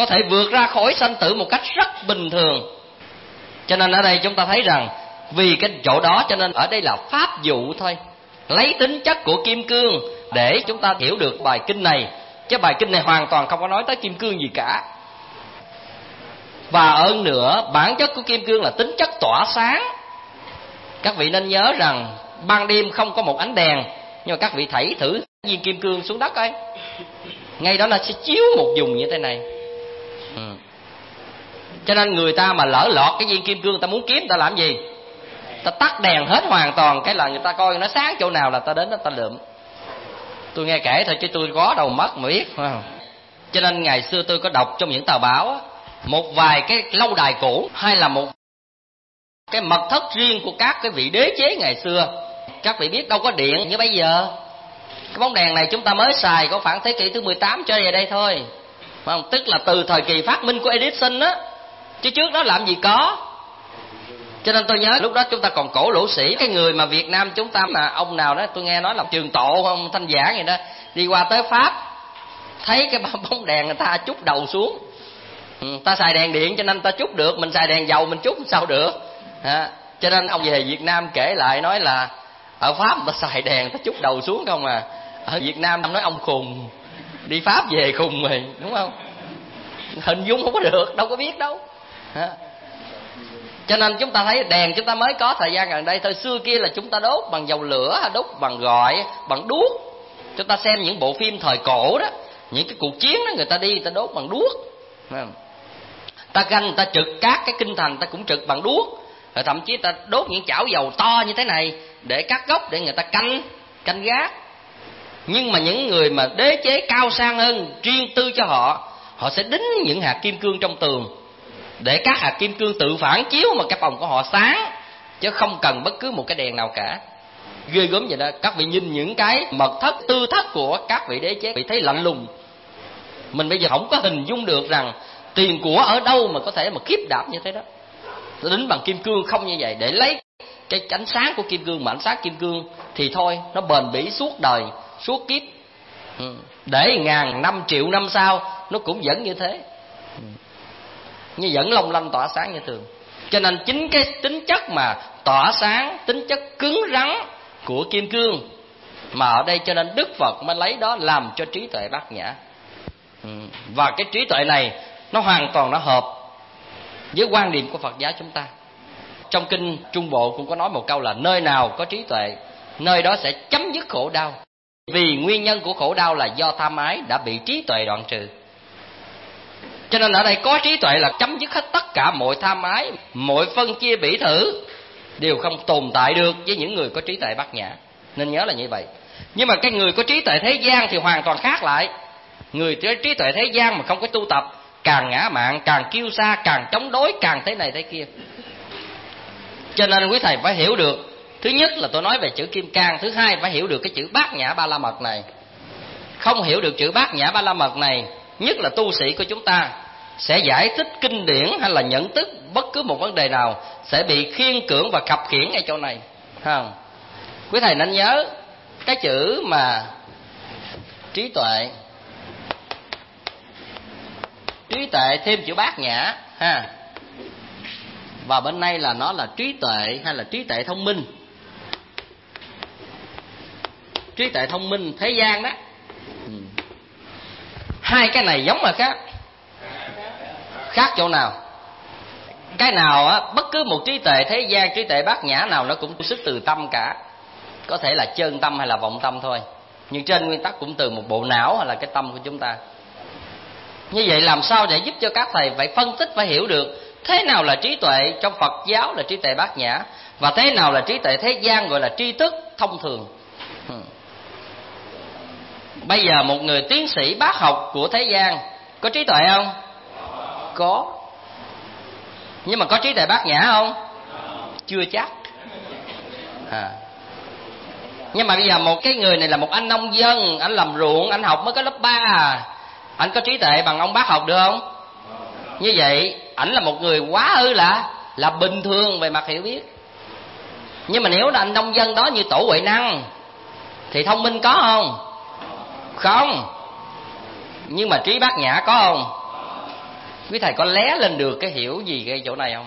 B: có thể vượt ra khỏi sanh tử một cách rất bình thường. Cho nên ở đây chúng ta thấy rằng vì cái chỗ đó cho nên ở đây là pháp dụ thôi, lấy tính chất của kim cương để chúng ta hiểu được bài kinh này. Chứ bài kinh này hoàn toàn không có nói tới kim cương gì cả. Và hơn nữa, bản chất của kim cương là tính chất tỏa sáng. Các vị nên nhớ rằng ban đêm không có một ánh đèn, nhưng mà các vị thảy thử viên kim cương xuống đất ấy, ngay đó nó sẽ chiếu một vùng như thế này. ừ. Cho nên người ta mà lỡ lọt cái viên kim cương, ta muốn kiếm, ta làm gì? Ta tắt đèn hết hoàn toàn, cái là người ta coi nó sáng chỗ nào là ta đến đó ta lượm. Tôi nghe kể thôi chứ tôi có đâu mất mà biết. Cho nên ngày xưa tôi có đọc trong những tờ báo á, một vài cái lâu đài cổ hay là một cái mật thất riêng của các cái vị đế chế ngày xưa. Các vị biết đâu có điện như bây giờ. Cái bóng đèn này chúng ta mới xài có khoảng thế kỷ thứ mười tám cho về đây thôi, phải không? Tức là từ thời kỳ phát minh của Edison á, chứ trước đó làm gì có. Cho nên tôi nhớ lúc đó chúng ta còn cổ lỗ sĩ. Cái người mà Việt Nam chúng ta mà ông nào đó tôi nghe nói là Trường Tộ không, Thanh Giảng gì đó, đi qua tới Pháp thấy cái bóng đèn người ta trút đầu xuống. ừ, ta xài đèn điện cho nên ta trút được, mình xài đèn dầu mình trút sao được. à, cho nên ông về Việt Nam kể lại nói là ở Pháp người ta xài đèn ta trút đầu xuống không à. Ở Việt Nam nói ông khùng, đi Pháp về khùng rồi, đúng không? Hình dung không có được, đâu có biết đâu. à. Cho nên chúng ta thấy đèn chúng ta mới có thời gian gần đây. Thời xưa kia là chúng ta đốt bằng dầu lửa, đốt bằng gọi, bằng đuốc. Chúng ta xem những bộ phim thời cổ đó, những cái cuộc chiến đó người ta đi người ta đốt bằng đuốc. Ta canh, người ta trực các cái kinh thành ta cũng trực bằng đuốc. Rồi thậm chí ta đốt những chảo dầu to như thế này để cắt gốc để người ta canh canh gác. Nhưng mà những người mà đế chế cao sang hơn, riêng tư cho họ, họ sẽ đính những hạt kim cương trong tường để các hạt kim cương tự phản chiếu mà cái phòng của họ sáng, chứ không cần bất cứ một cái đèn nào cả. Ghê gớm vậy đó. Các vị nhìn những cái mật thất tư thất của các vị đế chế, vị thấy lạnh lùng. Mình bây giờ không có hình dung được rằng tiền của ở đâu mà có thể mà khiếp đảm như thế đó. Đính bằng kim cương không như vậy để lấy cái ánh sáng của kim cương. Mà ánh sáng kim cương thì thôi, nó bền bỉ suốt đời, suốt kiếp. ừ. Để ngàn năm triệu năm sau nó cũng vẫn như thế, ừ. như vẫn long lanh tỏa sáng như thường. Cho nên chính cái tính chất mà tỏa sáng, tính chất cứng rắn của kim cương mà ở đây cho nên Đức Phật mới lấy đó làm cho trí tuệ bát nhã. ừ. Và cái trí tuệ này nó hoàn toàn nó hợp với quan điểm của Phật giáo chúng ta. Trong kinh Trung Bộ cũng có nói một câu là nơi nào có trí tuệ, nơi đó sẽ chấm dứt khổ đau. Vì nguyên nhân của khổ đau là do tham ái đã bị trí tuệ đoạn trừ. Cho nên ở đây có trí tuệ là chấm dứt hết tất cả mọi tham ái, mọi phân chia bỉ thử đều không tồn tại được với những người có trí tuệ bát nhã. Nên nhớ là như vậy. Nhưng mà cái người có trí tuệ thế gian thì hoàn toàn khác lại. Người trí tuệ thế gian mà không có tu tập, càng ngã mạn, càng kiêu sa, càng chống đối, càng thế này thế kia. Cho nên quý thầy phải hiểu được, thứ nhất là tôi nói về chữ kim cang, thứ hai phải hiểu được cái chữ bát nhã ba la mật này. Không hiểu được chữ bát nhã ba la mật này, nhất là tu sĩ của chúng ta sẽ giải thích kinh điển hay là nhận thức bất cứ một vấn đề nào sẽ bị khiên cưỡng và khập khiễng ngay chỗ này. Không? Quý thầy nên nhớ cái chữ mà trí tuệ, trí tuệ thêm chữ bát nhã ha. Và bên đây là nó là trí tuệ hay là trí tuệ thông minh. Trí tuệ thông minh thế gian đó. ừ. Hai cái này giống mà khác. Khác chỗ nào? Cái nào á, bất cứ một trí tuệ thế gian, trí tuệ bát nhã nào nó cũng xuất từ tâm cả. Có thể là chân tâm hay là vọng tâm thôi, nhưng trên nguyên tắc cũng từ một bộ não hay là cái tâm của chúng ta. Như vậy làm sao để giúp cho các thầy phải phân tích, phải hiểu được thế nào là trí tuệ trong Phật giáo là trí tuệ bát nhã, và thế nào là trí tuệ thế gian gọi là tri thức thông thường. hmm. Bây giờ một người tiến sĩ bác học của thế gian có trí tuệ không? Có. Nhưng mà có trí tuệ bát nhã không? Chưa chắc. à. Nhưng mà bây giờ một cái người này là một anh nông dân, anh làm ruộng, anh học mới có lớp ba à, anh có trí tuệ bằng ông bác học được không? Như vậy ảnh là một người quá ư là là bình thường về mặt hiểu biết. Nhưng mà nếu là anh nông dân đó như Tổ Huệ Năng thì thông minh có không? Không. Nhưng mà trí bát nhã có không? Quý thầy có lé lên được cái hiểu gì cái chỗ này không?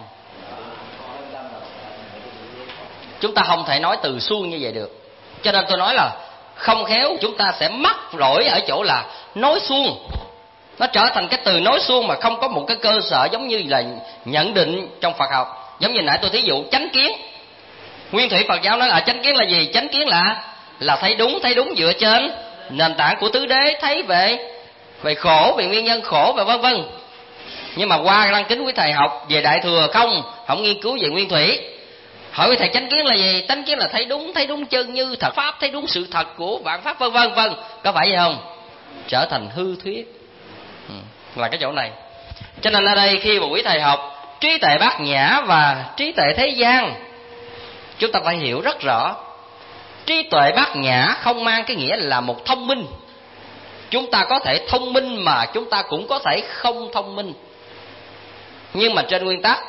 B: Chúng ta không thể nói từ suông như vậy được. Cho nên tôi nói là không khéo chúng ta sẽ mắc rỗi ở chỗ là nói suông. Nó trở thành cái từ nói suông mà không có một cái cơ sở giống như là nhận định trong Phật học. Giống như nãy tôi thí dụ chánh kiến. Nguyên thủy Phật giáo nói là chánh kiến là gì? Chánh kiến là là thấy đúng, thấy đúng dựa trên nền tảng của tứ đế, thấy về về khổ, về nguyên nhân khổ và vân vân. Nhưng mà qua Lăng Kính quý thầy học về Đại Thừa không, không nghiên cứu về nguyên thủy. Hỏi quý thầy chánh kiến là gì? Chánh kiến là thấy đúng, thấy đúng chân như thật pháp, thấy đúng sự thật của vạn pháp vân vân vân. Có phải vậy không? Trở thành hư thuyết. Ừ, là cái chỗ này. Cho nên ở đây khi mà quý thầy học trí tuệ bát nhã và trí tuệ thế gian, chúng ta phải hiểu rất rõ. Trí tuệ bát nhã không mang cái nghĩa là một thông minh. Chúng ta có thể thông minh mà chúng ta cũng có thể không thông minh. Nhưng mà trên nguyên tắc,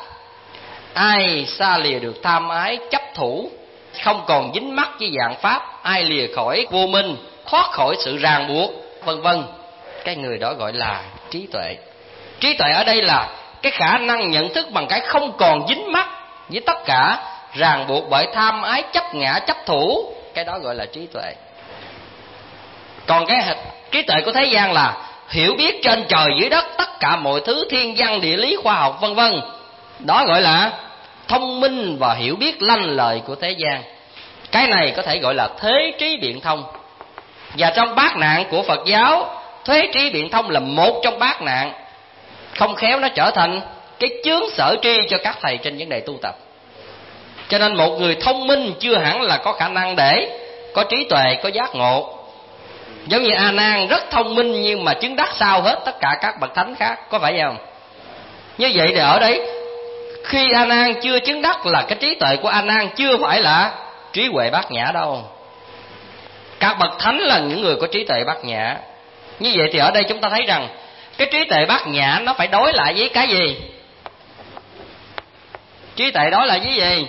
B: ai xa lìa được tham ái chấp thủ, không còn dính mắc với dạng pháp, ai lìa khỏi vô minh, thoát khỏi sự ràng buộc, vân vân, cái người đó gọi là trí tuệ. Trí tuệ ở đây là cái khả năng nhận thức bằng cái không còn dính mắc với tất cả ràng buộc bởi tham ái chấp ngã chấp thủ, cái đó gọi là trí tuệ. Còn cái trí tuệ của thế gian là hiểu biết trên trời dưới đất tất cả mọi thứ thiên văn địa lý khoa học vân vân, đó gọi là thông minh và hiểu biết lanh lợi của thế gian. Cái này có thể gọi là thế trí biện thông. Và trong bát nạn của Phật giáo, thế trí biện thông là một trong bát nạn. Không khéo nó trở thành cái chướng sở tri cho các thầy trên vấn đề tu tập. Cho nên một người thông minh chưa hẳn là có khả năng để có trí tuệ, có giác ngộ. Giống như A Nan rất thông minh nhưng mà chứng đắc sau hết tất cả các bậc thánh khác, có phải không? Như vậy thì ở đấy, khi A Nan chưa chứng đắc là cái trí tuệ của A Nan chưa phải là trí huệ bát nhã đâu. Các bậc thánh là những người có trí tuệ bát nhã. Như vậy thì ở đây chúng ta thấy rằng cái trí tuệ bát nhã nó phải đối lại với cái gì? Trí tuệ đối lại với gì?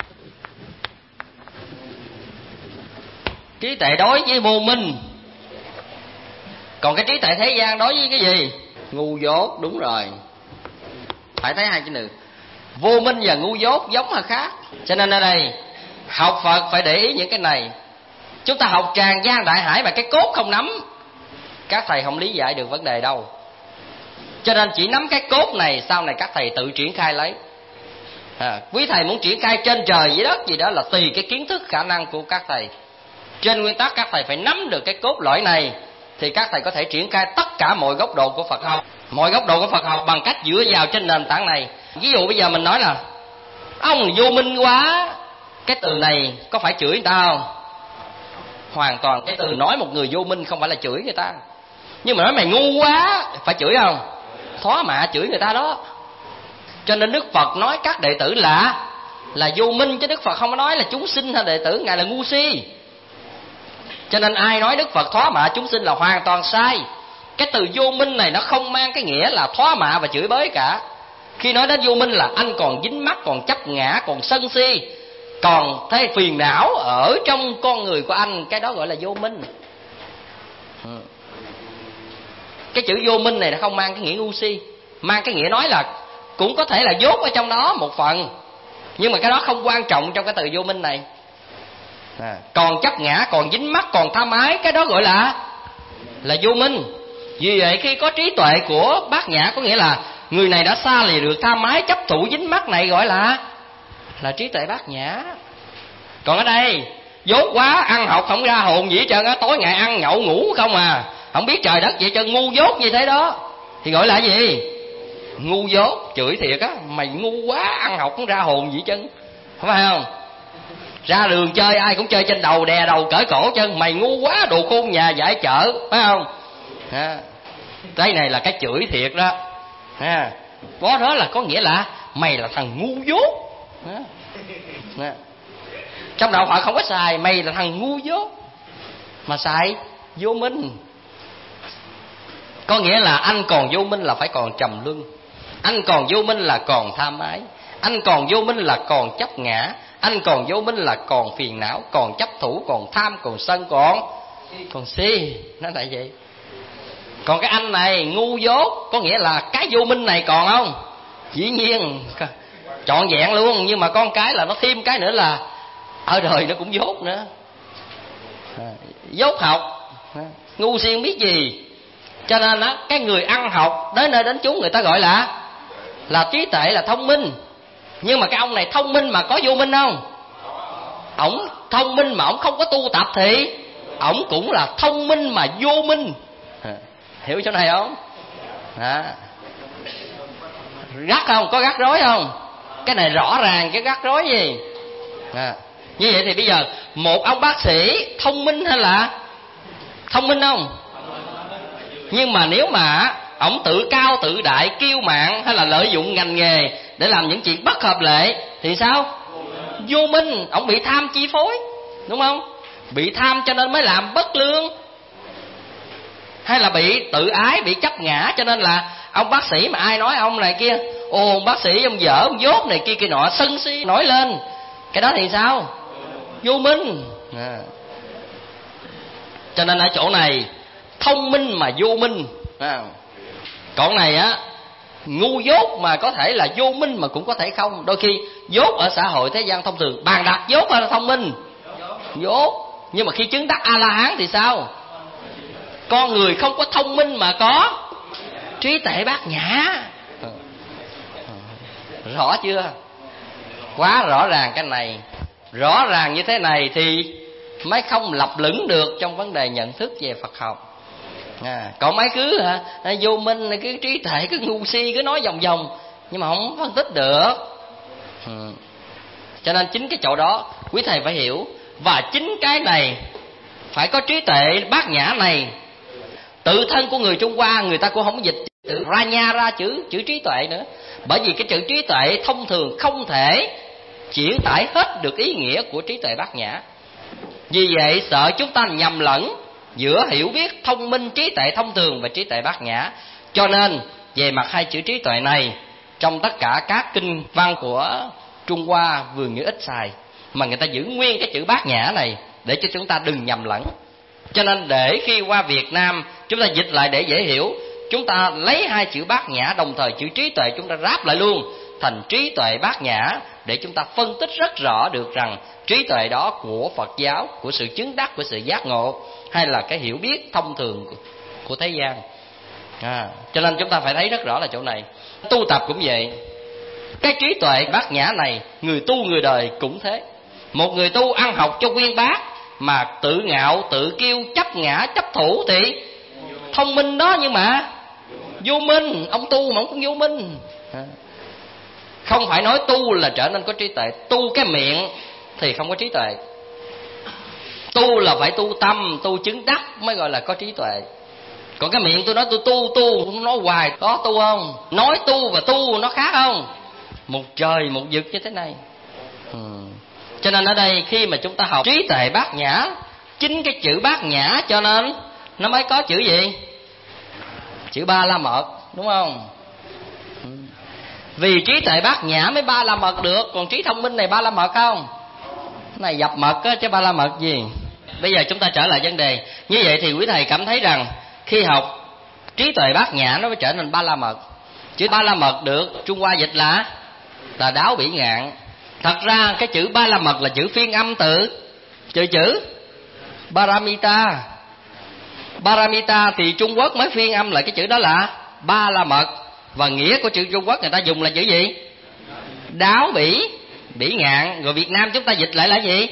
B: Trí tuệ đối với vô minh. Còn cái trí tuệ thế gian đối với cái gì? Ngu dốt, đúng rồi. Phải thấy hai chữ nữa. Vô minh và ngu dốt giống hay khác? Cho nên ở đây học Phật phải để ý những cái này. Chúng ta học tràn gian đại hải mà cái cốt không nắm, các thầy không lý giải được vấn đề đâu. Cho nên chỉ nắm cái cốt này, sau này các thầy tự triển khai lấy. À, quý thầy muốn triển khai trên trời dưới đất gì đó là tùy cái kiến thức khả năng của các thầy. Trên nguyên tắc các thầy phải nắm được cái cốt lõi này thì các thầy có thể triển khai tất cả mọi góc độ của Phật học. Mọi góc độ của Phật học bằng cách dựa vào trên nền tảng này. Ví dụ bây giờ mình nói là ông vô minh quá, cái từ này có phải chửi người ta không? Hoàn toàn cái từ nói một người vô minh không phải là chửi người ta. Nhưng mà nói mày ngu quá phải chửi không? Thoá mạ chửi người ta đó. Cho nên Đức Phật nói các đệ tử là là vô minh, chứ Đức Phật không có nói là chúng sinh hay đệ tử Ngài là ngu si. Cho nên ai nói Đức Phật thoá mạ chúng sinh là hoàn toàn sai. Cái từ vô minh này nó không mang cái nghĩa là thoá mạ và chửi bới cả. Khi nói đến vô minh là anh còn dính mắc, còn chấp ngã, còn sân si, còn thấy phiền não ở trong con người của anh, cái đó gọi là vô minh. Cái chữ vô minh này nó không mang cái nghĩa ngu si, mang cái nghĩa nói là cũng có thể là dốt ở trong đó một phần, nhưng mà cái đó không quan trọng trong cái từ vô minh này. À, còn chấp ngã, còn dính mắc, còn tham ái, cái đó gọi là là vô minh. Vì vậy khi có trí tuệ của bát nhã có nghĩa là người này đã xa lìa được tham ái chấp thủ dính mắc này, gọi là là trí tuệ bát nhã. Còn ở đây dốt quá, ăn học không ra hồn gì hết trơn á, tối ngày ăn nhậu ngủ không à, không biết trời đất vậy trơn, ngu dốt như thế đó thì gọi là gì? Ngu dốt, chửi thiệt á, mày ngu quá, ăn học không ra hồn gì hết trơn, không phải không? Ra đường chơi ai cũng chơi trên đầu, đè đầu cởi cổ chân, mày ngu quá, đồ khôn nhà giải chợ, phải không? À, cái này là cái chửi thiệt đó. À, đó đó là có nghĩa là mày là thằng ngu dốt. À, à. Trong đạo Phật không có xài mày là thằng ngu dốt, mà xài vô minh. Có nghĩa là anh còn vô minh là phải còn trầm luân, anh còn vô minh là còn tham ái, anh còn vô minh là còn chấp ngã, anh còn vô minh là còn phiền não, còn chấp thủ, còn tham, còn sân, còn còn si. Nó là vậy.
C: Còn cái anh này ngu dốt, có nghĩa là cái vô minh này còn không? Dĩ nhiên trọn vẹn luôn. Nhưng mà con cái là nó thêm cái nữa là ở đời nó cũng dốt nữa, dốt học, ngu si không biết gì. Cho nên á, cái người ăn học đến nơi đến chốn người ta gọi là là trí tuệ, là thông minh. Nhưng mà cái ông này thông minh mà có vô minh không? Ổng thông minh mà ổng không có tu tập thì ổng cũng là thông minh mà vô minh. Hiểu chỗ này không? À. Rắc không? Có rắc rối không? Cái này rõ ràng cái rắc rối gì. À. Như vậy thì bây giờ một ông bác sĩ thông minh hay là thông minh không? Nhưng mà nếu mà ổng tự cao tự đại, kiêu mạn, hay là lợi dụng ngành nghề để làm những chuyện bất hợp lệ thì sao? Vô minh. Ổng bị tham chi phối, đúng không? Bị tham cho nên mới làm bất lương. Hay là bị tự ái, bị chấp ngã, cho nên là ông bác sĩ mà ai nói ông này kia, ồ ông bác sĩ ông dở, ông dốt này kia kia nọ, sân si nổi lên. Cái đó thì sao? Vô minh. À. Cho nên ở chỗ này thông minh mà vô minh. À. Còn này á, ngu dốt mà có thể là vô minh mà cũng có thể không. Đôi khi dốt ở xã hội thế gian thông thường, bàn đặt dốt hay là thông minh? Dốt. Nhưng mà khi chứng đắc A-la-hán thì sao? Con người không có thông minh mà có trí tuệ bát nhã. Rõ chưa? Quá rõ ràng cái này. Rõ ràng như thế này thì mới không lập lửng được trong vấn đề nhận thức về Phật học. À, còn mấy cứ hả, vô minh, cái trí tuệ cứ ngu si, cứ nói vòng vòng nhưng mà không phân tích được. Ừ. Cho nên chính cái chỗ đó quý thầy phải hiểu. Và chính cái này phải có trí tuệ bát nhã này. Tự thân của người Trung Hoa người ta cũng không dịch tự ra nha ra chữ chữ trí tuệ nữa. Bởi vì cái chữ trí tuệ thông thường không thể chuyển tải hết được ý nghĩa của trí tuệ bát nhã. Vì vậy sợ chúng ta nhầm lẫn giữa hiểu biết thông minh, trí tuệ thông thường và trí tuệ bát nhã. Cho nên về mặt hai chữ trí tuệ này, trong tất cả các kinh văn của Trung Hoa vừa nghĩa ít xài, mà người ta giữ nguyên cái chữ bát nhã này để cho chúng ta đừng nhầm lẫn. Cho nên để khi qua Việt Nam chúng ta dịch lại để dễ hiểu, chúng ta lấy hai chữ bát nhã đồng thời chữ trí tuệ chúng ta ráp lại luôn thành trí tuệ bát nhã, để chúng ta phân tích rất rõ được rằng trí tuệ đó của Phật giáo, của sự chứng đắc, của sự giác ngộ, hay là cái hiểu biết thông thường của thế gian. À, cho nên chúng ta phải thấy rất rõ là chỗ này. Tu tập cũng vậy. Cái trí tuệ bát nhã này, người tu người đời cũng thế. Một người tu ăn học cho uyên bác mà tự ngạo, tự kiêu, chấp ngã, chấp thủ thì thông minh đó, nhưng mà vô minh. Ông tu mà ông cũng vô minh. À. Không phải nói tu là trở nên có trí tuệ. Tu cái miệng thì không có trí tuệ. Tu là phải tu tâm, tu chứng đắc mới gọi là có trí tuệ. Còn cái miệng tôi nói tôi tu, tu, nói hoài, có tu không? Nói tu và tu nó khác không? Một trời một vực như thế này. Ừ. Cho nên ở đây khi mà chúng ta học trí tuệ bát nhã, chính cái chữ bát nhã cho nên nó mới có chữ gì? Chữ ba la mật, đúng không? Ừ. Vì trí tuệ bát nhã mới ba la mật được. Còn trí thông minh này ba la mật không? Cái này dập mật á, chứ ba la mật gì. Bây giờ chúng ta trở lại vấn đề. Như vậy thì quý thầy cảm thấy rằng khi học trí tuệ bát nhã nó mới trở nên ba la mật. Chữ ba la mật được Trung Hoa dịch là là đáo bỉ ngạn. Thật ra cái chữ ba la mật là chữ phiên âm từ chữ chữ Paramita. Paramita thì Trung Quốc mới phiên âm lại cái chữ đó là ba la mật. Và nghĩa của chữ Trung Quốc người ta dùng là chữ gì? Đáo bỉ, bỉ ngạn. Rồi Việt Nam chúng ta dịch lại là gì?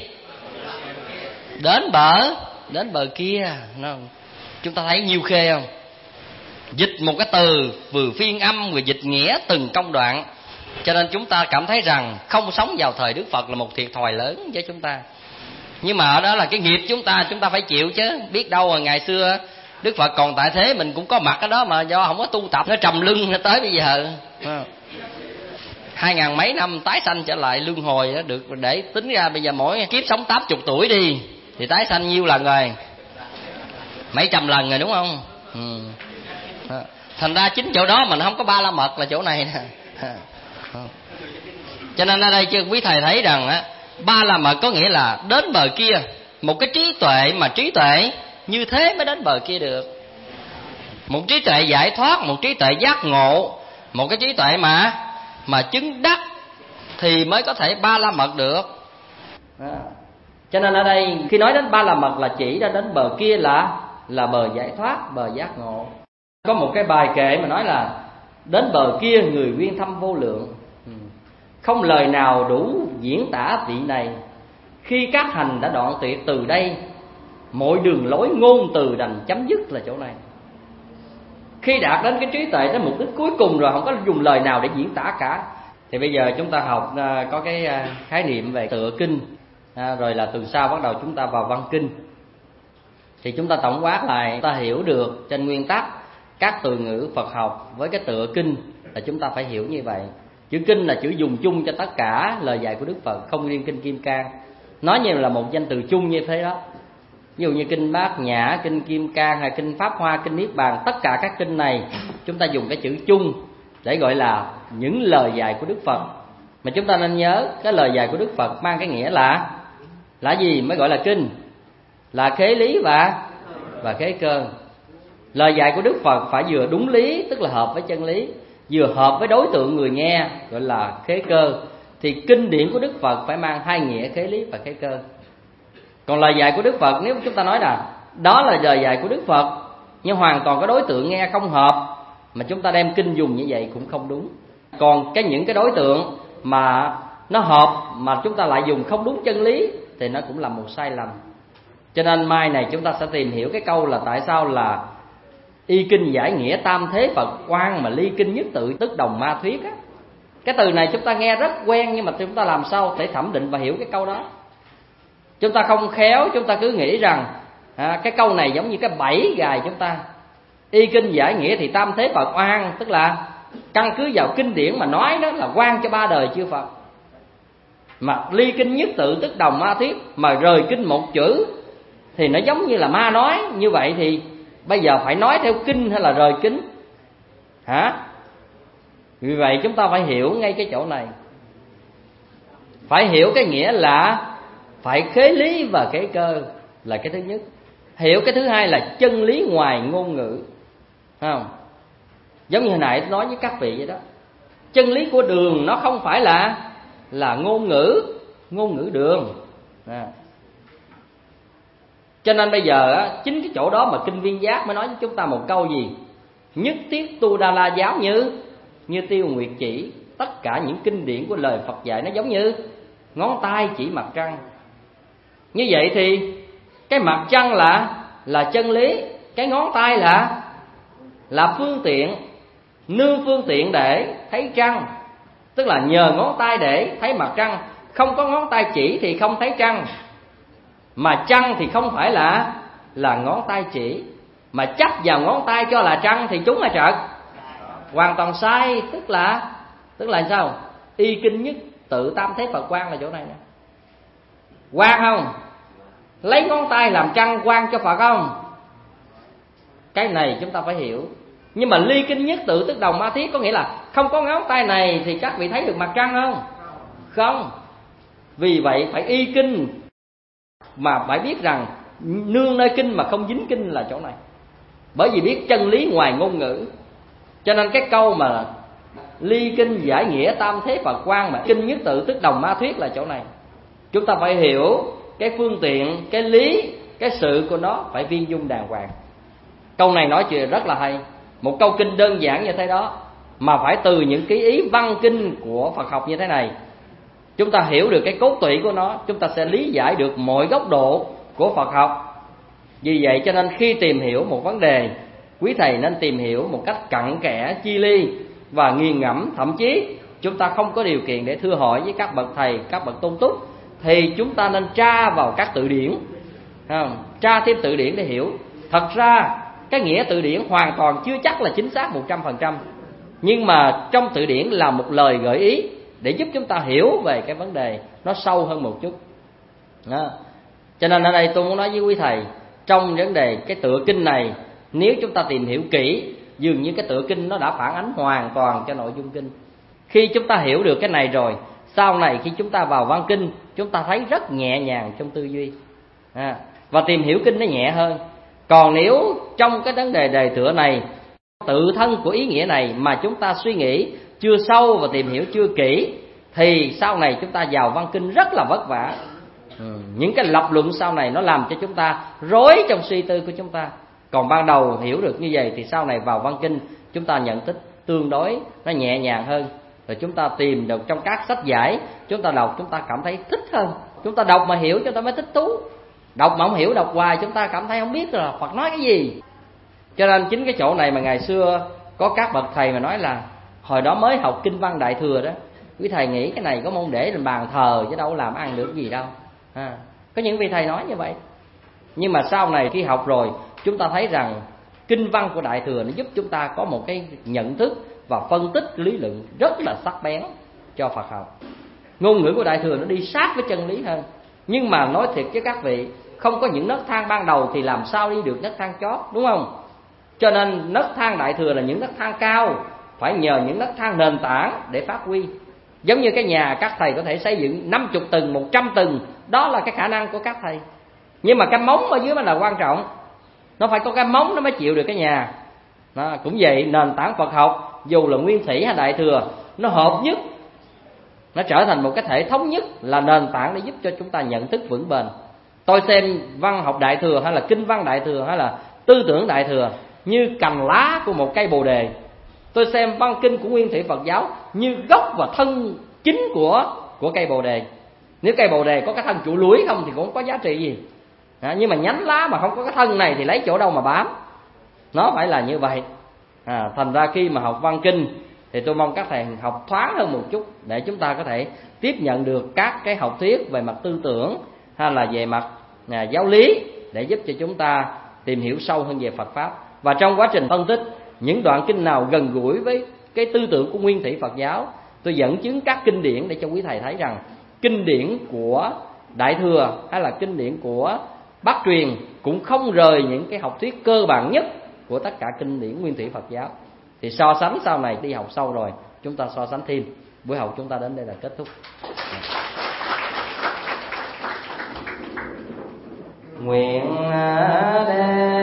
C: Đến bờ, đến bờ kia. Chúng ta thấy nhiêu khê không? Dịch một cái từ vừa phiên âm vừa dịch nghĩa từng công đoạn. Cho nên chúng ta cảm thấy rằng không sống vào thời Đức Phật là một thiệt thòi lớn với chúng ta. Nhưng mà ở đó là cái nghiệp chúng ta, chúng ta phải chịu chứ. Biết đâu rồi ngày xưa Đức Phật còn tại thế mình cũng có mặt ở đó, mà do không có tu tập nó trầm lưng nó tới bây giờ. Hai ngàn mấy năm tái sanh trở lại luân hồi đó, được để tính ra bây giờ mỗi kiếp sống tám chục tuổi đi thì tái sanh nhiêu lần rồi? Mấy trăm lần rồi, đúng không? Ừ. Thành ra chính chỗ đó mình không có ba la mật là chỗ này nè. Cho nên ở đây chứ quý thầy thấy rằng á, ba la mật có nghĩa là đến bờ kia, một cái trí tuệ mà trí tuệ như thế mới đến bờ kia được. một trí tuệ giải thoát, một trí tuệ giác ngộ, một cái trí tuệ mà mà chứng đắc thì mới có thể ba la mật được.
B: À, cho nên ở đây khi nói đến ba la mật là chỉ ra đến bờ kia là là bờ giải thoát, bờ giác ngộ. Có một cái bài kệ mà nói là đến bờ kia người uyên thâm vô lượng, không lời nào đủ diễn tả vị này. Khi các hành đã đoạn tuyệt từ đây, mọi đường lối ngôn từ đành chấm dứt là chỗ này. Khi đạt đến cái trí tuệ đến mục đích cuối cùng rồi, không có dùng lời nào để diễn tả cả. Thì bây giờ chúng ta học uh, có cái uh, khái niệm về tựa kinh, uh, rồi là từ sau bắt đầu chúng ta vào văn kinh. Thì chúng ta tổng quát lại, chúng ta hiểu được trên nguyên tắc các từ ngữ Phật học với cái tựa kinh là chúng ta phải hiểu như vậy. Chữ kinh là chữ dùng chung cho tất cả lời dạy của Đức Phật, không riêng kinh Kim Cang. Nói như là một danh từ chung như thế đó. Ví dụ như kinh Bát Nhã, kinh Kim Cang hay kinh Pháp Hoa, kinh Niết Bàn, tất cả các kinh này chúng ta dùng cái chữ chung để gọi là những lời dạy của Đức Phật. Mà chúng ta nên nhớ cái lời dạy của Đức Phật mang cái nghĩa là là gì mới gọi là kinh? Là khế lý và và khế cơ. Lời dạy của Đức Phật phải vừa đúng lý, tức là hợp với chân lý, vừa hợp với đối tượng người nghe, gọi là khế cơ. Thì kinh điển của Đức Phật phải mang hai nghĩa khế lý và khế cơ. Còn lời dạy của Đức Phật, nếu chúng ta nói là đó là lời dạy của Đức Phật, nhưng hoàn toàn cái đối tượng nghe không hợp, mà chúng ta đem kinh dùng như vậy cũng không đúng. Còn cái những cái đối tượng mà nó hợp mà chúng ta lại dùng không đúng chân lý thì nó cũng là một sai lầm. Cho nên mai này chúng ta sẽ tìm hiểu cái câu là tại sao là y kinh giải nghĩa tam thế Phật quan mà ly kinh nhất tự tức đồng ma thuyết á. Cái từ này chúng ta nghe rất quen, nhưng mà chúng ta làm sao để thẩm định và hiểu cái câu đó. Chúng ta không khéo, chúng ta cứ nghĩ rằng à, cái câu này giống như cái bẫy gài chúng ta. Y kinh giải nghĩa thì tam thế Phật oan, tức là căn cứ vào kinh điển mà nói đó là quan cho ba đời chư Phật. Mà ly kinh nhất tự tức đồng ma thuyết, mà rời kinh một chữ thì nó giống như là ma nói. Như vậy thì bây giờ phải nói theo kinh hay là rời kinh hả? Vì vậy chúng ta phải hiểu ngay cái chỗ này. Phải hiểu cái nghĩa là phải khế lý và khế cơ là cái thứ nhất. Hiểu cái thứ hai là chân lý ngoài ngôn ngữ, không? Giống như hồi nãy tôi nói với các vị vậy đó. Chân lý của đường nó không phải là là ngôn ngữ, ngôn ngữ đường à. Cho nên bây giờ chính cái chỗ đó mà Kinh Viên Giác mới nói với chúng ta một câu gì: nhất thiết tu đa la giáo như như tiêu nguyệt chỉ. Tất cả những kinh điển của lời Phật dạy nó giống như ngón tay chỉ mặt trăng. Như vậy thì cái mặt trăng là là chân lý, cái ngón tay là là phương tiện, nương phương tiện để thấy trăng. Tức là nhờ ngón tay để thấy mặt trăng. Không có ngón tay chỉ thì không thấy trăng. Mà trăng thì không phải là là ngón tay chỉ, mà chấp vào ngón tay cho là trăng thì chúng là trật. Hoàn toàn sai. Tức là Tức là sao? Y kinh nhất tự tam thế Phật quan là chỗ này nè. Quan không? Lấy ngón tay làm trăng quan cho Phật không? Cái này chúng ta phải hiểu. Nhưng mà ly kinh nhất tự tức đồng ma thiết có nghĩa là không có ngón tay này thì các vị thấy được mặt trăng không? Không. Vì vậy phải y kinh, mà phải biết rằng nương nơi kinh mà không dính kinh là chỗ này. Bởi vì biết chân lý ngoài ngôn ngữ. Cho nên cái câu mà ly kinh giải nghĩa tam thế Phật quan mà kinh nhất tự tức đồng ma thuyết là chỗ này. Chúng ta phải hiểu cái phương tiện, cái lý, cái sự của nó phải viên dung đàng hoàng. Câu này nói chuyện rất là hay. Một câu kinh đơn giản như thế đó mà phải từ những cái ý văn kinh của Phật học như thế này, chúng ta hiểu được cái cốt tủy của nó, chúng ta sẽ lý giải được mọi góc độ của Phật học. Vì vậy cho nên khi tìm hiểu một vấn đề, quý thầy nên tìm hiểu một cách cặn kẽ, chi ly và nghiền ngẫm. Thậm chí chúng ta không có điều kiện để thưa hỏi với các bậc thầy, các bậc tôn túc, thì chúng ta nên tra vào các từ điển, không? Tra thêm từ điển để hiểu. Thật ra cái nghĩa từ điển hoàn toàn chưa chắc là chính xác một trăm phần trăm, nhưng mà trong từ điển là một lời gợi ý để giúp chúng ta hiểu về cái vấn đề nó sâu hơn một chút đó. Cho nên ở đây tôi muốn nói với quý thầy, trong vấn đề cái tựa kinh này, nếu chúng ta tìm hiểu kỹ, dường như cái tựa kinh nó đã phản ánh hoàn toàn cho nội dung kinh. Khi chúng ta hiểu được cái này rồi, sau này khi chúng ta vào văn kinh, chúng ta thấy rất nhẹ nhàng trong tư duy à, và tìm hiểu kinh nó nhẹ hơn. Còn nếu trong cái vấn đề đề tựa này tự thân của ý nghĩa này mà chúng ta suy nghĩ chưa sâu và tìm hiểu chưa kỹ, thì sau này chúng ta vào văn kinh rất là vất vả. ừ. Những cái lập luận sau này nó làm cho chúng ta rối trong suy tư của chúng ta. Còn ban đầu hiểu được như vậy thì sau này vào văn kinh chúng ta nhận thức tương đối nó nhẹ nhàng hơn. Rồi chúng ta tìm được trong các sách giải, chúng ta đọc chúng ta cảm thấy thích hơn. Chúng ta đọc mà hiểu chúng ta mới thích thú. Đọc mà không hiểu, đọc hoài chúng ta cảm thấy không biết là Phật nói cái gì. Cho nên chính cái chỗ này mà ngày xưa có các bậc thầy mà nói là hồi đó mới học kinh văn Đại Thừa đó, quý thầy nghĩ cái này có môn để lên bàn thờ chứ đâu làm ăn được gì đâu. à, Có những vị thầy nói như vậy. Nhưng mà sau này khi học rồi, chúng ta thấy rằng kinh văn của Đại Thừa nó giúp chúng ta có một cái nhận thức và phân tích lý luận rất là sắc bén cho Phật học. Ngôn ngữ của Đại Thừa nó đi sát với chân lý hơn. Nhưng mà nói thiệt với các vị, không có những nấc thang ban đầu thì làm sao đi được nấc thang chót, đúng không? Cho nên nấc thang Đại Thừa là những nấc thang cao, phải nhờ những nấc thang nền tảng để phát huy. Giống như cái nhà các thầy có thể xây dựng năm mươi tầng, một trăm tầng, đó là cái khả năng của các thầy. Nhưng mà cái móng ở dưới mới là quan trọng. Nó phải có cái móng nó mới chịu được cái nhà. Đó, cũng vậy, nền tảng Phật học dù là Nguyên Thủy hay Đại Thừa, nó hợp nhất, nó trở thành một cái thể thống nhất, là nền tảng để giúp cho chúng ta nhận thức vững bền. Tôi xem văn học Đại Thừa hay là kinh văn Đại Thừa hay là tư tưởng Đại Thừa như cành lá của một cây bồ đề. Tôi xem văn kinh của Nguyên Thủy Phật giáo như gốc và thân chính của của cây bồ đề. Nếu cây bồ đề có cái thân trụ lũi không thì cũng không có giá trị gì. À, nhưng mà nhánh lá mà không có cái thân này thì lấy chỗ đâu mà bám. Nó phải là như vậy. à, Thành ra khi mà học văn kinh thì tôi mong các thầy học thoáng hơn một chút, để chúng ta có thể tiếp nhận được các cái học thuyết về mặt tư tưởng hay là về mặt à, giáo lý, để giúp cho chúng ta tìm hiểu sâu hơn về Phật Pháp. Và trong quá trình phân tích những đoạn kinh nào gần gũi với cái tư tưởng của Nguyên Thủy Phật giáo, tôi dẫn chứng các kinh điển để cho quý thầy thấy rằng kinh điển của Đại Thừa hay là kinh điển của Bắc truyền cũng không rời những cái học thuyết cơ bản nhất của tất cả kinh điển Nguyên Thủy Phật giáo. Thì so sánh sau này đi học sâu rồi, chúng ta so sánh thêm. Buổi học chúng ta đến đây là kết thúc. Nguyện đem